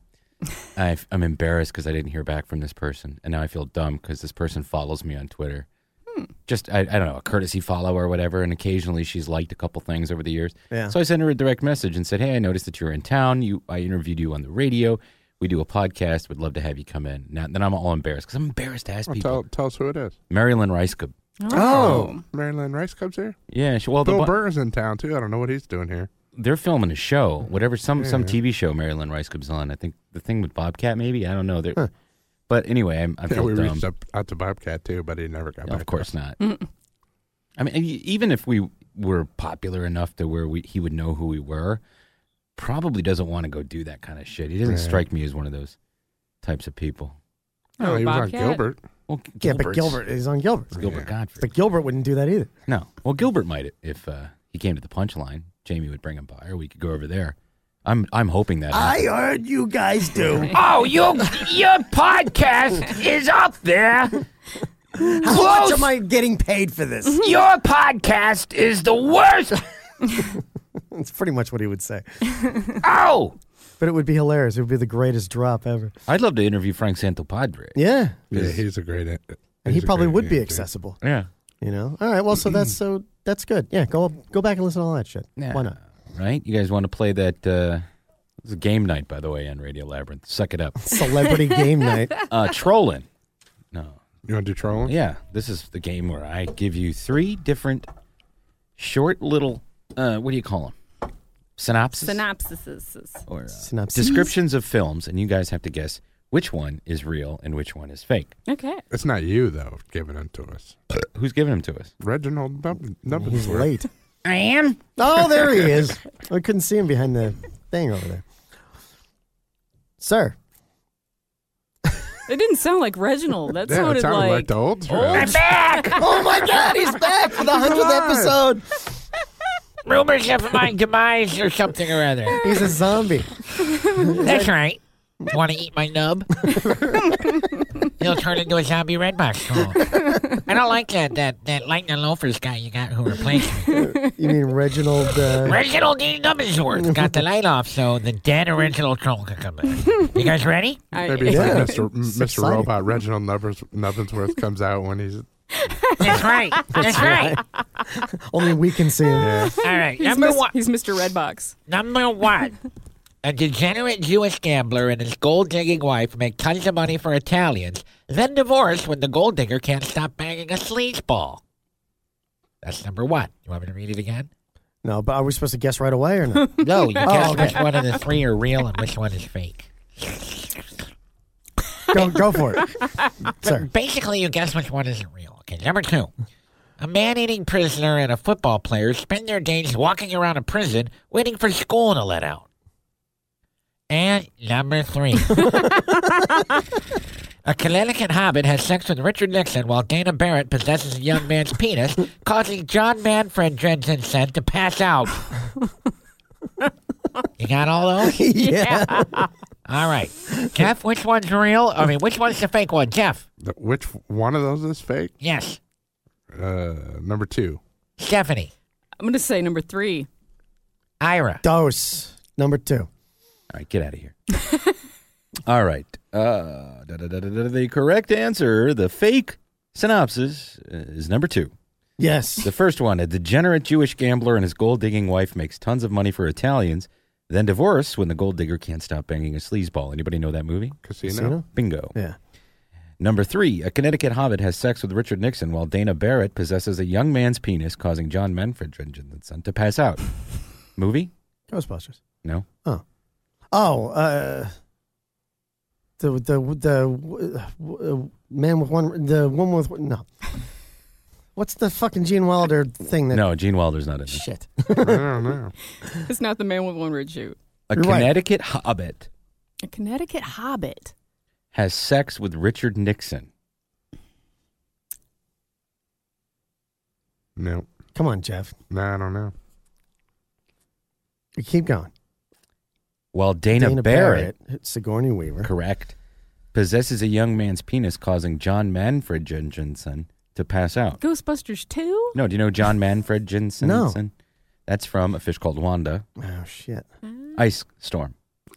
I'm embarrassed because I didn't hear back from this person, and now I feel dumb because this person follows me on Twitter. Just, I don't know, a courtesy follow or whatever, and occasionally she's liked a couple things over the years. Yeah. So I sent her a direct message and said, hey, I noticed that you're in town. I interviewed you on the radio. We do a podcast. Would love to have you come in. Now, then I'm all embarrassed because I'm embarrassed to ask people. Tell us who it is. Marilyn Ricecub. Oh. Marilyn Ricecub's here? Yeah. Bill Burr's in town, too. I don't know what he's doing here. They're filming a show, whatever, some Yeah. TV show Marilyn Ricecub's on. I think the thing with Bobcat, maybe. I don't know. But anyway, I feel we dumb. reached out to Bobcat, too, but he never got back. Of course to us. not. I mean, even if we were popular enough to where he would know who we were, probably doesn't want to go do that kind of shit. He doesn't Right. strike me as one of those types of people. Oh, he was on Gilbert. Well, Yeah, but Gilbert is on Gilbert. It's Gilbert Godfrey. But Gilbert wouldn't do that either. No. Well, Gilbert might if he came to the Punchline. Jamie would bring him by, or we could go over there. I'm hoping that. I heard you guys do. Oh, your podcast is up there. How much am I getting paid for this? Your podcast is the worst. It's pretty much what he would say. Oh! But it would be hilarious. It would be the greatest drop ever. I'd love to interview Frank Santopadre. Yeah. Yeah, he's a great. And he probably would be actor. accessible. Yeah. You know? All right. Well, so that's good. Yeah. Go back and listen to all that shit. Yeah. Why not? Right? You guys want to play that? It's a game night, by the way, on Radio Labyrinth. Suck it up. Celebrity game night. Trolling. No. You want to do trolling? Yeah. This is the game where I give you 3 different short little, what do you call them? Synopsis? Synopsises. Or Synopses? descriptions of films, and you guys have to guess which one is real and which one is fake. Okay. It's not you, though, giving them to us. Who's giving them to us? Reginald Nubbins. He's late. I am? Oh, there he is. I couldn't see him behind the thing over there. Sir. It didn't sound like Reginald. That Yeah, it sounded sounded like like the old I'm back! Oh, my God. He's back for the 100th episode. Rumors of my demise or something or other. He's a zombie. That's right. Want to eat my nub? He'll turn into a zombie Redbox troll. I don't like that lightning loafers guy you got who replaced me. You mean Reginald? Reginald D. Nubbensworth got the light off so the dead original troll can come in. You guys ready? Maybe it's Yeah. like Mr. exciting. Robot. Reginald Nubbensworth comes out when he's. That's right. That's right. Only we can see him. Yeah. All right. he's, Number one. he's Mr. Redbox. Number one. A degenerate Jewish gambler and his gold-digging wife make tons of money for Italians, then divorce when the gold digger can't stop banging a sleazeball. That's number one. You want me to read it again? No, but are we supposed to guess right away or no? No, you guess okay. which one of the 3 are real and which one is fake. Go for it. Sir. Basically, you guess which one isn't real. Okay, number 2. A man-eating prisoner and a football player spend their days walking around a prison waiting for school to let out. And number 3. A Connecticut hobbit has sex with Richard Nixon while Dana Barrett possesses a young man's penis, causing John Manfred Dresden to pass out. You got all those? Yeah. All right. Jeff, which one's real? I mean, which one's the fake one? Jeff? Which one of those is fake? Yes. Number 2. Stephanie? I'm going to say number 3. Ira? Dose. Number 2. All right, get out of here. All right. The correct answer, the fake synopsis, is number 2. Yes. The first one, a degenerate Jewish gambler and his gold-digging wife makes tons of money for Italians, then divorce when the gold digger can't stop banging a sleazeball. Anybody know that movie? Casino? Bingo. Yeah. Number 3, a Connecticut hobbit has sex with Richard Nixon while Dana Barrett possesses a young man's penis, causing John Manfred Jenkinson to pass out. Movie? Ghostbusters. No. The man with one, the woman with no. What's the fucking Gene Wilder thing? That No, Gene Wilder's not in it. Shit. I don't know. It's not the man with one red shoe. A You're right. Connecticut hobbit A Connecticut hobbit. has sex with Richard Nixon. No. Come on, Jeff. No, I don't know. You keep going. While Dana Barrett, Sigourney Weaver, correct, possesses a young man's penis, causing John Manfred Jenkinson to pass out. Ghostbusters 2? No, do you know John Manfred Jenkinson? No. That's from A Fish Called Wanda. Oh shit. Ice Storm.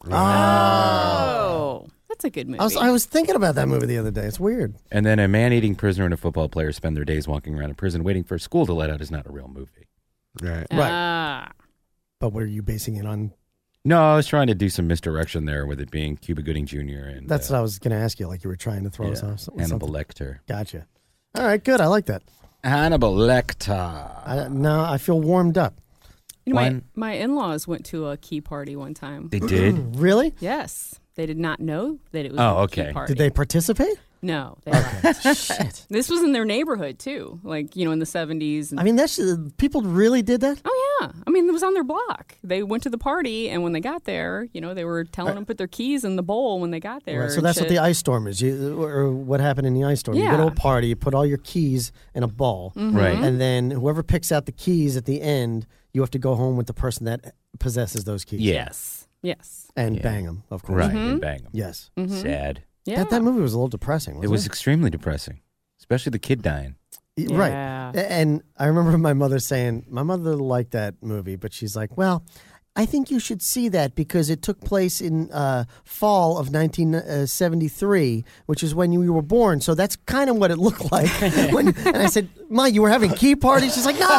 Oh. That's a good movie. I was thinking about that movie the other day. It's weird. And then a man-eating prisoner and a football player spend their days walking around a prison waiting for school to let out is not a real movie. Right. Ah. But were you basing it on? No, I was trying to do some misdirection there with it being Cuba Gooding Jr. and That's what I was going to ask you. Like you were trying to throw us off. Hannibal something. Lecter. Gotcha. All right, good. I like that. Hannibal Lecter. No, I feel warmed up. You know, my in-laws went to a key party one time. They did? Really? Yes. They did not know that it was Oh, a okay. key party. Did they participate? No. They left. Shit. This was in their neighborhood, too. Like, in the 70s. I mean, that's people really did that? Oh, yeah. I mean, it was on their block. They went to the party, and when they got there, they were telling them to put their keys in the bowl when they got there. Right, so that's what the ice storm is. Or what happened in the ice storm. You go to a party, you put all your keys in a bowl. Mm-hmm. Right. And then whoever picks out the keys at the end, you have to go home with the person that possesses those keys. Yes. And bang them, of course. Right, and bang them. Yes. Mm-hmm. Sad. Yeah. That movie was a little depressing, wasn't It was extremely depressing, especially the kid dying. Right. Yeah. And I remember my mother liked that movie, but she's like, well, I think you should see that because it took place in fall of 1973, which is when you were born. So that's kind of what it looked like. And I said, Ma, you were having key parties? She's like, no.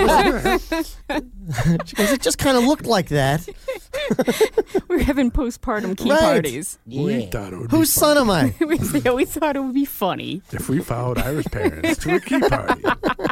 She goes, it just kind of looked like that. We were having postpartum key Right. parties. We thought it would be Whose son am I? we thought it would be funny. if we followed Irish parents to a key party.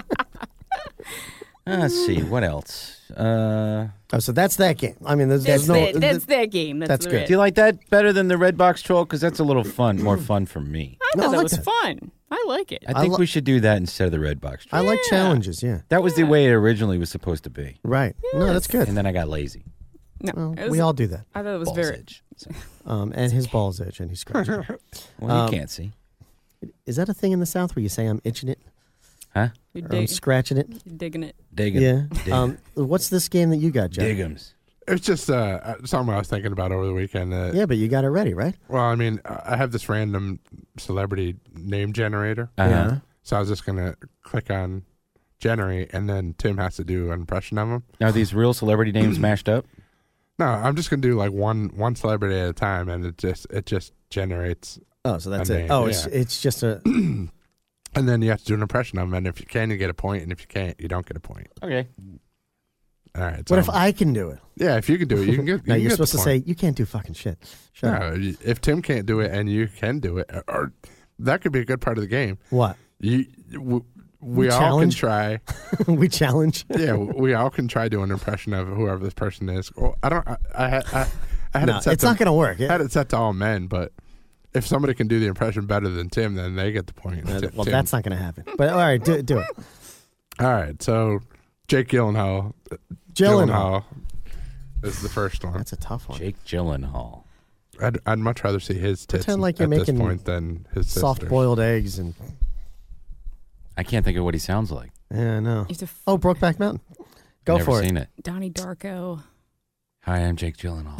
Let's see, what else? So that's that game. I mean, there's That's, no. that's their game. That's good. Do you like that better than the Red Box Troll? Because that's a little more fun for me. I No, thought I that like was that. fun. I like it. I think we should do that instead of the Red Box I Troll. like challenges, yeah. That was the way it originally was supposed to be. Right. No, that's good. And then I got lazy. No, Well, it was- we all do that. I thought it was Balls very. itch. And his balls itch and he's scratching. Well, you can't see. Is that a thing in the South where you say I'm itching it? Huh? You're Or I'm scratching it? You're digging it. Digging. Yeah. Digging. What's this game that you got, Jeff? Diggums. It's just something I was thinking about over the weekend. Yeah, but you got it ready, right? Well, I mean, I have this random celebrity name generator. Yeah. So I was just going to click on generate, and then Tim has to do an impression of him. Now, are these real celebrity names mashed up? No, I'm just going to do like one celebrity at a time, and it just generates. Oh, so that's a it. name. Oh, Yeah. it's just a. And then you have to do an impression of him, and if you can, you get a point, and if you can't, you don't get a point. Okay. All right. What if I can do it? Yeah, if you can do it, you can get. No, you you're can get supposed the to point. say you can't do fucking shit. Shut up. No, if Tim can't do it and you can do it, or that could be a good part of the game. What? We all can challenge? try. We challenge. Yeah, we all can try doing an impression of whoever this person is. Well, I don't. I had No, it set it's not gonna work. I had it set to all men, but if somebody can do the impression better than Tim, then they get the point. Well, that's not going to happen. But all right, do it. All right. So Jake Gyllenhaal. Gyllenhaal is the first one. That's a tough one. Jake Gyllenhaal. I'd much rather see his tits Pretend like you're at this making point than his sister. soft-boiled eggs and. I can't think of what he sounds like. Yeah, I know. You have to Oh, Brokeback Mountain. Go Never for seen it. Donnie Darko. Hi, I'm Jake Gyllenhaal.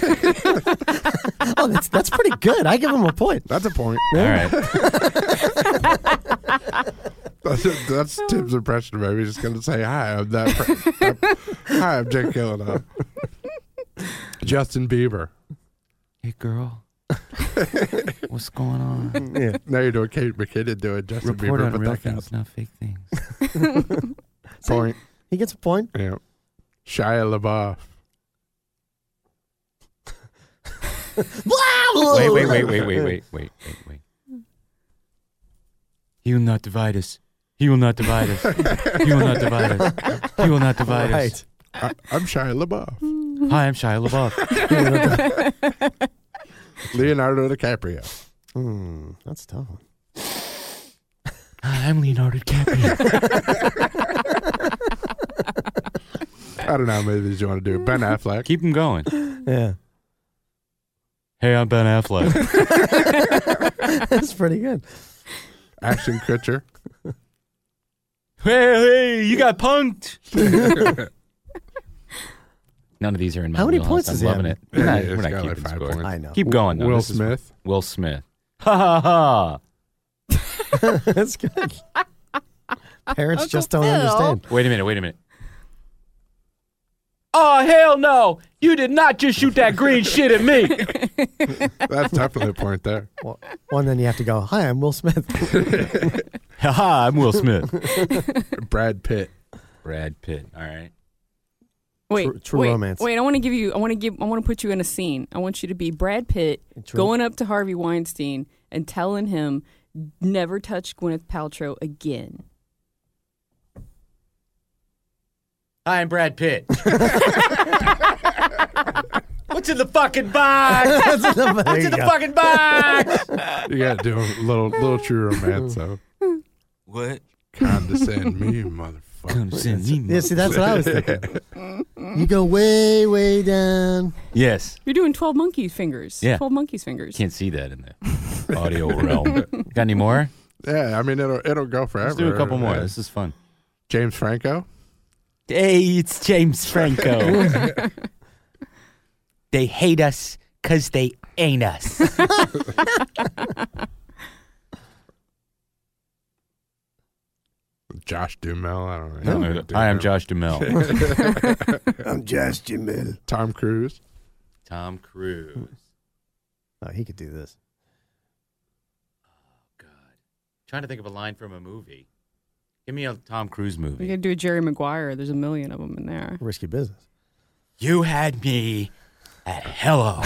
Oh, that's pretty good. I give him a point. That's a point. All right. That's Tim's impression of him. He's just going to say, hi, I'm hi, I'm Jake Gyllenhaal. Justin Bieber. Hey, girl. What's going on? Yeah. Now you're doing Kate McKinnon doing Justin Report Bieber. on but real that things, counts. not fake things. Point. He gets a point. Yeah. Shia LaBeouf. Wait. He will not divide us. He will not divide us. He will not divide us. He will not divide us. I'm Shia LaBeouf. Hi, I'm Shia LaBeouf. Leonardo DiCaprio. That's tough. Hi, I'm Leonardo DiCaprio. I don't know how many of these you want to do. Ben Affleck. Keep him going. Yeah. Hey, I'm Ben Affleck. That's pretty good. Ashton Kutcher. Hey, you got punked. None of these are in my How many wheelhouse. points I'm does he loving have? it. We're not, Yeah, we're it's not got keeping like 5 score. points. I know. Keep going. Though. Will This is fun. Smith. Will Smith. Ha ha ha. That's good. Parents Uncle just don't Phil. understand. Wait a minute. Oh, hell no. You did not just shoot that green shit at me. That's definitely a point there. Well, and then you have to go, hi, I'm Will Smith. Ha, I'm Will Smith. Brad Pitt. Brad Pitt. All right. Wait, True wait, romance. Wait, I want to put you in a scene. I want you to be Brad Pitt going up to Harvey Weinstein and telling him never touch Gwyneth Paltrow again. Hi, I'm Brad Pitt. What's in the fucking box? What's in the fucking box? You got to do a little true romance, though. What? Condescend me, motherfucker. Condescend me, Yeah, see, that's what I was thinking. You go way, way down. Yes. You're doing 12 monkey fingers. Yeah. 12 monkeys fingers. Can't see that in the audio realm. Got any more? Yeah, I mean, it'll go forever. Let's do a couple more. Yeah. This is fun. James Franco. Hey, it's James Franco. They hate us because they ain't us. Josh Duhamel. I don't know. Hi, I'm Josh Duhamel. I'm Josh Duhamel. Tom Cruise. Tom Cruise. Oh, he could do this. Trying to think of a line from a movie. Give me a Tom Cruise movie. You got to do a Jerry Maguire. There's a million of them in there. Risky business. You had me at hello.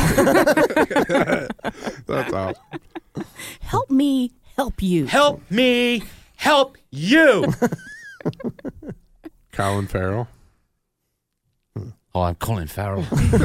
That's awesome. Help me help you. Help me help you. Colin Farrell. Oh, I'm Colin Farrell.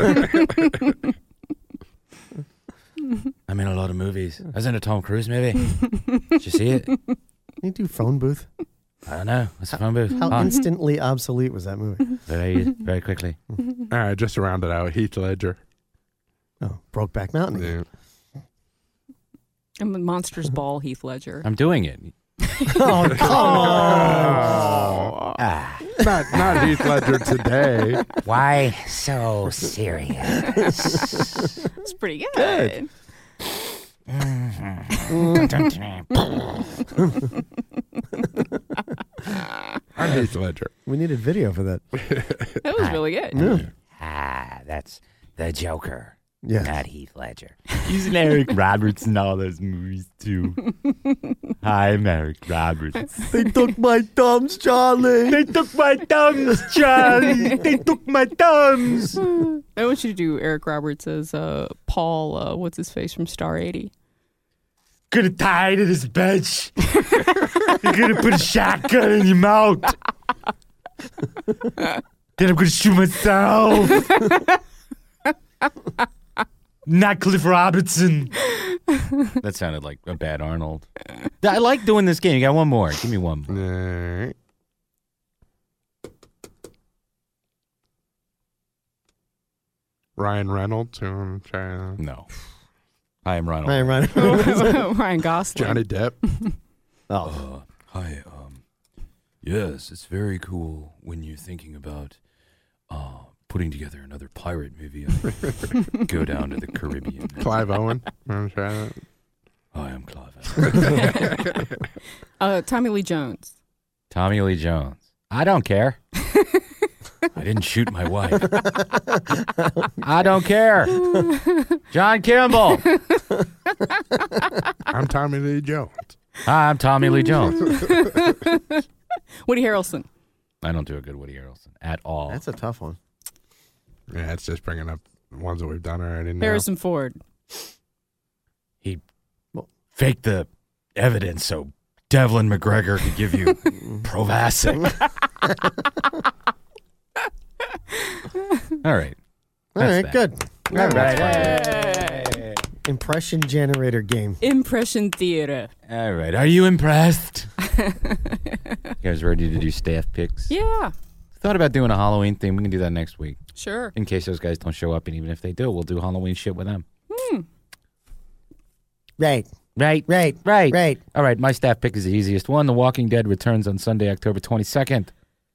I'm in a lot of movies. I was in a Tom Cruise movie. Did you see it? You do phone booth. I don't know. What's the phone booth? How instantly obsolete was that movie? Very quickly. All right, just to round it out, Heath Ledger. Oh, Brokeback Mountain. Yeah. I'm a Monsters Ball, Heath Ledger. I'm doing it. Oh, come on. Not Heath Ledger today. Why so serious? It's pretty good. I'm Heath Ledger. We needed video for that. That was really good. Yeah. That's the Joker. Yeah. Not Heath Ledger. He's an Eric Roberts in all those movies, too. Hi, I'm Eric Roberts. They took my thumbs, Charlie. They took my thumbs, Charlie. They took my thumbs. I want you to do Eric Roberts as Paul, what's his face from Star 80. Gonna tie you to this bench. You're gonna put a shotgun in your mouth. Then I'm gonna shoot myself. Not Cliff Robinson. That sounded like a bad Arnold. I like doing this game. You got one more. Give me one more. All right. Ryan Reynolds. Who I'm trying to... No. Hi, I'm Ronald. Ryan Reynolds. Ryan Gosling. Johnny Depp. Hi. Yes, it's very cool when you're thinking about putting together another pirate movie. Go down to the Caribbean. Clive Owen. I'm trying to... I am Clive Owen. Tommy Lee Jones. Tommy Lee Jones. I don't care. I didn't shoot my wife. I don't care. John Campbell. I'm Tommy Lee Jones. Hi, I'm Tommy Lee Jones. Woody Harrelson. I don't do a good Woody Harrelson at all. That's a tough one. Yeah, it's just bringing up ones that we've done already. Now. Harrison Ford. He faked the evidence so Devlin McGregor could give you Provasic. All right. All right, good. All right. Hey. Impression generator game. Impression theater. All right. Are you impressed? You guys ready to do staff picks? Yeah. Thought about doing a Halloween thing. We can do that next week. Sure. In case those guys don't show up, and even if they do, we'll do Halloween shit with them. Right. All right, my staff pick is the easiest one. The Walking Dead returns on Sunday, October 22nd.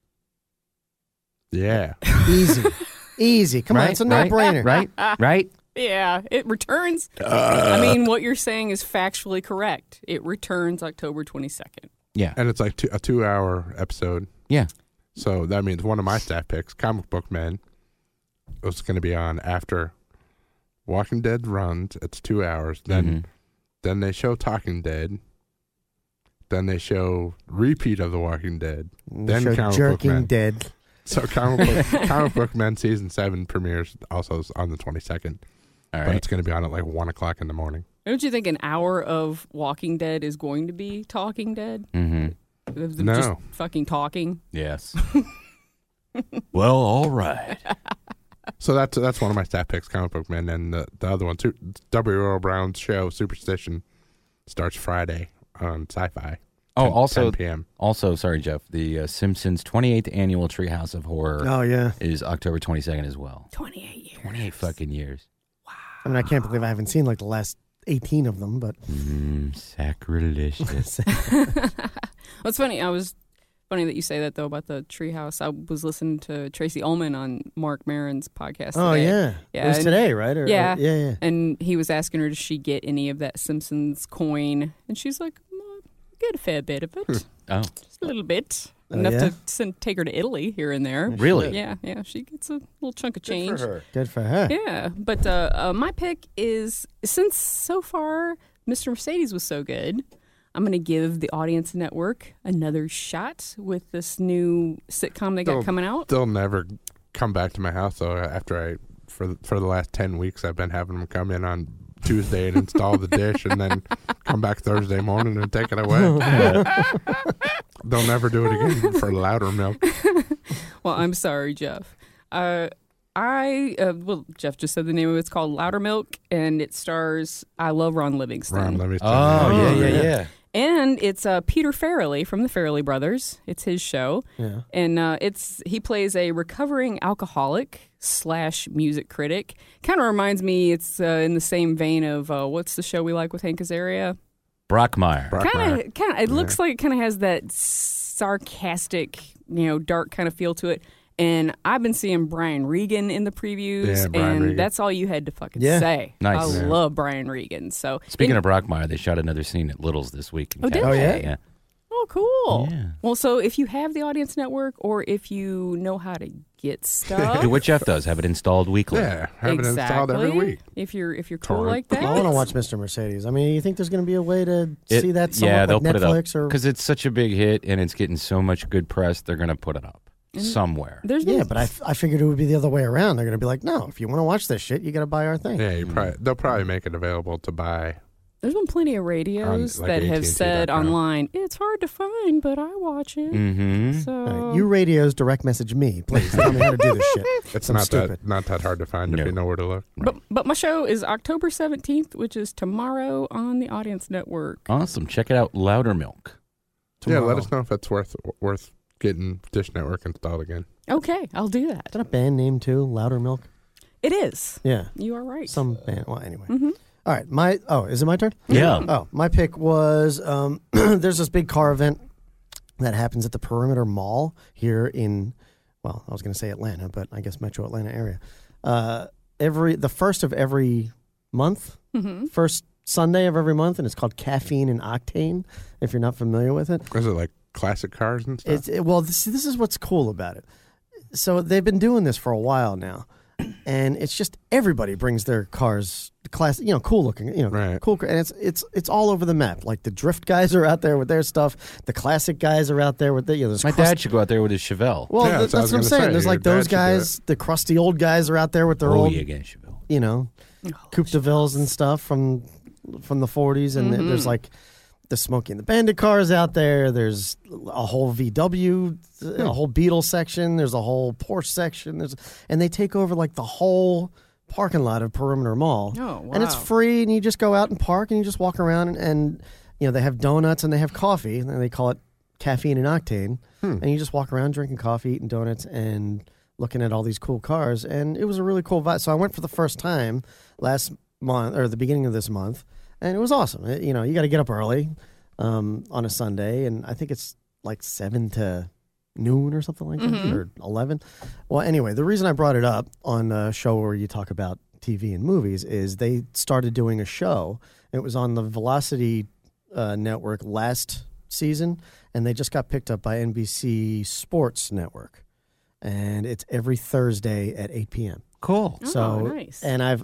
Yeah. Easy. Come on, it's a no-brainer. Right? Yeah, it returns. I mean, what you're saying is factually correct. It returns October 22nd. Yeah. And it's like a 2-hour episode. Yeah. So that means one of my staff picks, Comic Book Man, was going to be on after Walking Dead runs. It's 2 hours. Then they show Talking Dead. Then they show repeat of The Walking Dead. Then show Comic Jerking Book Man. Dead. So Comic Book Man Season 7 premieres also on the 22nd. All right. But it's going to be on at like 1 o'clock in the morning. Don't you think an hour of Walking Dead is going to be Talking Dead? Mm-hmm. No. Just fucking talking? Yes. Well, all right. So that's one of my stat picks, Comic Book Man. And the other one, W. Earl Brown's show, Superstition, starts Friday on Sci-Fi. Oh, also, 10 p.m. Also, sorry, Jeff, the Simpsons 28th Annual Treehouse of Horror is October 22nd as well. 28 years. 28 fucking years. I mean, I can't believe I haven't seen like the last 18 of them, but... Sacrilegious. Well, it's funny. Funny that you say that, though, about the treehouse. I was listening to Tracy Ullman on Mark Maron's podcast today. Oh, yeah. It was today, right? Yeah. And he was asking her, does she get any of that Simpsons coin? And she's like, get a fair bit of it. Oh. Just a little bit. Enough to take her to Italy here and there. Really? Yeah. She gets a little chunk of change. Good for her. Yeah. But my pick is, since so far Mr. Mercedes was so good, I'm going to give the Audience Network another shot with this new sitcom they got coming out. They'll never come back to my house, though, after for the last 10 weeks, I've been having them come in on Tuesday and install the dish and then come back Thursday morning and take it away. They'll never do it again for Louder Milk. Well, I'm sorry, Jeff. Jeff just said the name of it. It's called Louder Milk, and it stars, I love Ron Livingston. Oh, yeah. And it's Peter Farrelly from the Farrelly Brothers. It's his show. Yeah. And he plays a recovering alcoholic / music critic. Kind of reminds me, it's in the same vein of, what's the show we like with Hank Azaria? Brockmire. Kind of. It looks like it kind of has that sarcastic, dark kind of feel to it. And I've been seeing Brian Regan in the previews, and Regan. that's all you had to fucking say. Nice. I love Brian Regan. So Speaking of Brockmire, they shot another scene at Little's this week. Oh, did they? Yeah. Oh, cool. Yeah. Well, so if you have the Audience Network, or if you know how to get stuff, Do what Jeff does. Have it installed weekly. Yeah, have it installed every week. If you're cool like that, I want to watch Mr. Mercedes. I mean, you think there's going to be a way to see that somewhat Yeah, like they'll Netflix put it up. or Because it's such a big hit and it's getting so much good press, they're going to put it up somewhere. but I figured it would be the other way around. They're going to be like, no, if you want to watch this shit, you got to buy our thing. Yeah, they'll probably make it available to buy. There's been plenty of radios that have said online, it's hard to find, but I watch it. Mm-hmm. So All right, you radios direct message me, please. Tell me how to do this shit. It's I'm not stupid. that hard to find if you know where to look. But my show is October 17th, which is tomorrow on the Audience Network. Awesome. Check it out, Louder Milk. Yeah, let us know if it's worth getting Dish Network installed again. Okay, I'll do that. Is that a band name too? Louder Milk? It is. Yeah. You are right. Some band. Well, anyway. Mm-hmm. All right. Is it my turn? Yeah. Oh, my pick was there's this big car event that happens at the Perimeter Mall here in Well, I was going to say Atlanta, but I guess Metro Atlanta area. The first of every month, first Sunday of every month, and it's called Caffeine and Octane. If you're not familiar with it, is it like classic cars and stuff? This is what's cool about it. So they've been doing this for a while now, and it's just everybody brings their cars, class, cool looking, cool, and it's all over the map. Like the drift guys are out there with their stuff. The classic guys are out there with their. My dad should go out there with his Chevelle. Well, that's what I'm saying. There's like those guys. The crusty old guys are out there with their old. Chevelle. Coupe de Villes and stuff from the 40s, and there's like the Smokey and the Bandit cars out there. There's a whole VW, a whole Beetle section. There's a whole Porsche section. And they take over like the whole parking lot of Perimeter Mall. Oh, wow. And it's free, and you just go out and park, and you just walk around, and they have donuts and they have coffee, and they call it Caffeine and Octane. And you just walk around drinking coffee, eating donuts, and looking at all these cool cars. And it was a really cool vibe. So I went for the first time last month, or the beginning of this month, and it was awesome. You got to get up early on a Sunday, and I think it's like 7 to noon or something like that, or 11. Well, anyway, the reason I brought it up on a show where you talk about TV and movies is they started doing a show. It was on the Velocity network last season, and they just got picked up by NBC Sports Network, and it's every Thursday at 8 p.m. Cool. So nice. And I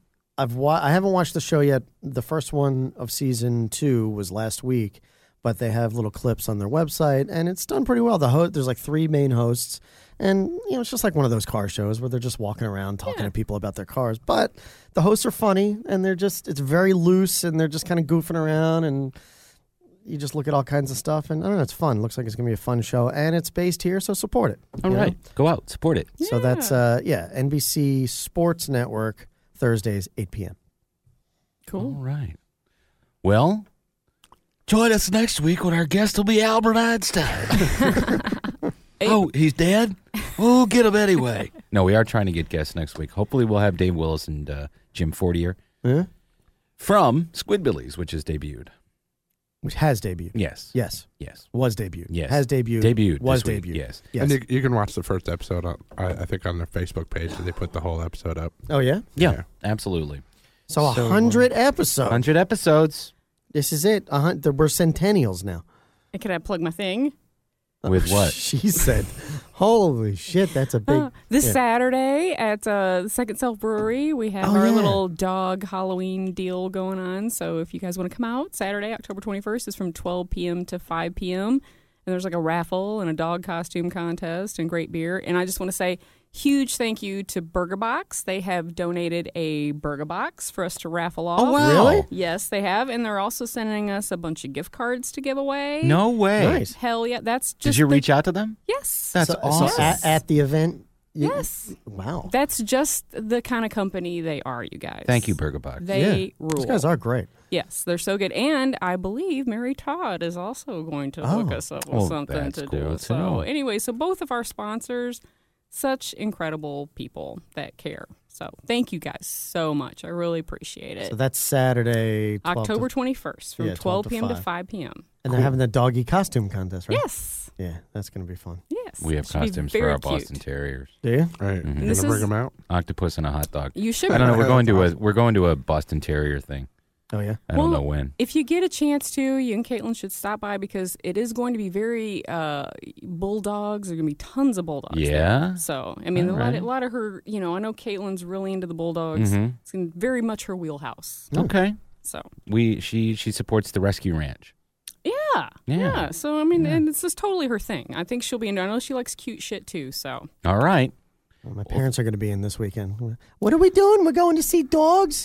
haven't watched the show yet. The first one of season 2 was last week, but they have little clips on their website, and it's done pretty well. There's like 3 main hosts, and it's just like one of those car shows where they're just walking around talking to people about their cars. But the hosts are funny, and it's very loose, and they're just kind of goofing around, and you just look at all kinds of stuff, and I don't know, it's fun. Looks like it's going to be a fun show, and it's based here, so support it. All right. Go out, support it. So that's NBC Sports Network, Thursdays, 8 p.m. Cool. All right. Well, join us next week when our guest will be Albert Einstein. Oh, he's dead? We'll get him anyway. No, we are trying to get guests next week. Hopefully we'll have Dave Willis and Jim Fortier from Squidbillies, which has debuted. Which has debuted. Yes. Yes. Yes. Was debuted. Yes. Has debuted. Debuted. Was this week, debuted. Yes. Yes. And you can watch the first episode, I think, on their Facebook page. They put the whole episode up. Oh, yeah? Yeah, absolutely. So 100 episodes. 100 episodes. This is it. We're centennials now. Can I plug my thing? With what? She said, holy shit, that's a big... This Saturday at Second Self Brewery, we have our little dog Halloween deal going on. So if you guys want to come out, Saturday, October 21st, is from 12 p.m. to 5 p.m. And there's like a raffle and a dog costume contest and great beer. And I just want to say huge thank you to Burger Box. They have donated a Burger Box for us to raffle off. Oh, wow. Really? Yes, they have. And they're also sending us a bunch of gift cards to give away. No way. Nice. Hell yeah. That's just Did you reach out to them? Yes. That's awesome. So at the event? Yes. Wow. That's just the kind of company they are, you guys. Thank you, Burger Box. They rule. Those guys are great. Yes, they're so good. And I believe Mary Todd is also going to hook us up with something to do. So anyway, so both of our sponsors, such incredible people that care. So thank you guys so much. I really appreciate it. So that's Saturday, October 21st from 12 p.m. to 5 p.m. And they're having the doggy costume contest, right? Yes. Yeah, that's going to be fun. Yes. We have Should be costumes for very our cute. Boston Terriers. Do you? Right. Mhm. You This gonna bring is- them out? Octopus and a hot dog. You should. I don't know. We're going to That's we're going to a Boston Terrier thing. Oh, yeah? I don't know when. If you get a chance to, you and Caitlin should stop by because it is going to be very bulldogs. There are going to be tons of bulldogs. Yeah? there. So, I mean, All a right. lot of her, I know Caitlin's really into the bulldogs. Mhm. It's very much her wheelhouse. Okay. So, She supports the Rescue Ranch. yeah. Yeah. So, I mean, and it's just totally her thing. I think she'll be into I know she likes cute shit too. So, All right. Well, my parents are going to be in this weekend. What are we doing? We're going to see dogs?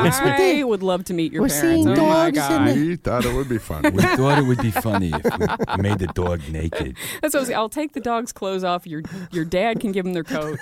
I would love to meet your We're parents. seeing Oh my dogs God. We thought it would be fun. We thought it would be funny if we made the dog naked. That's what I was, I'll take the dog's clothes off. Your dad can give them their coat.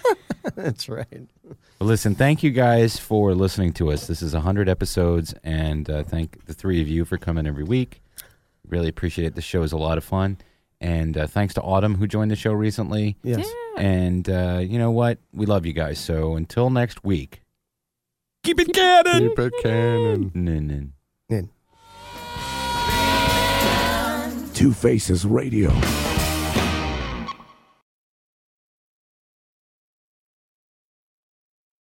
That's right. Well, listen, thank you guys for listening to us. This is 100 episodes, and thank the three of you for coming every week. Really appreciate it. The show is a lot of fun. And thanks to Autumn, who joined the show recently. Yes. Yeah. And you know what? We love you guys. So until next week, keep it canon. Keep it canon. Nin. Two Faces Radio.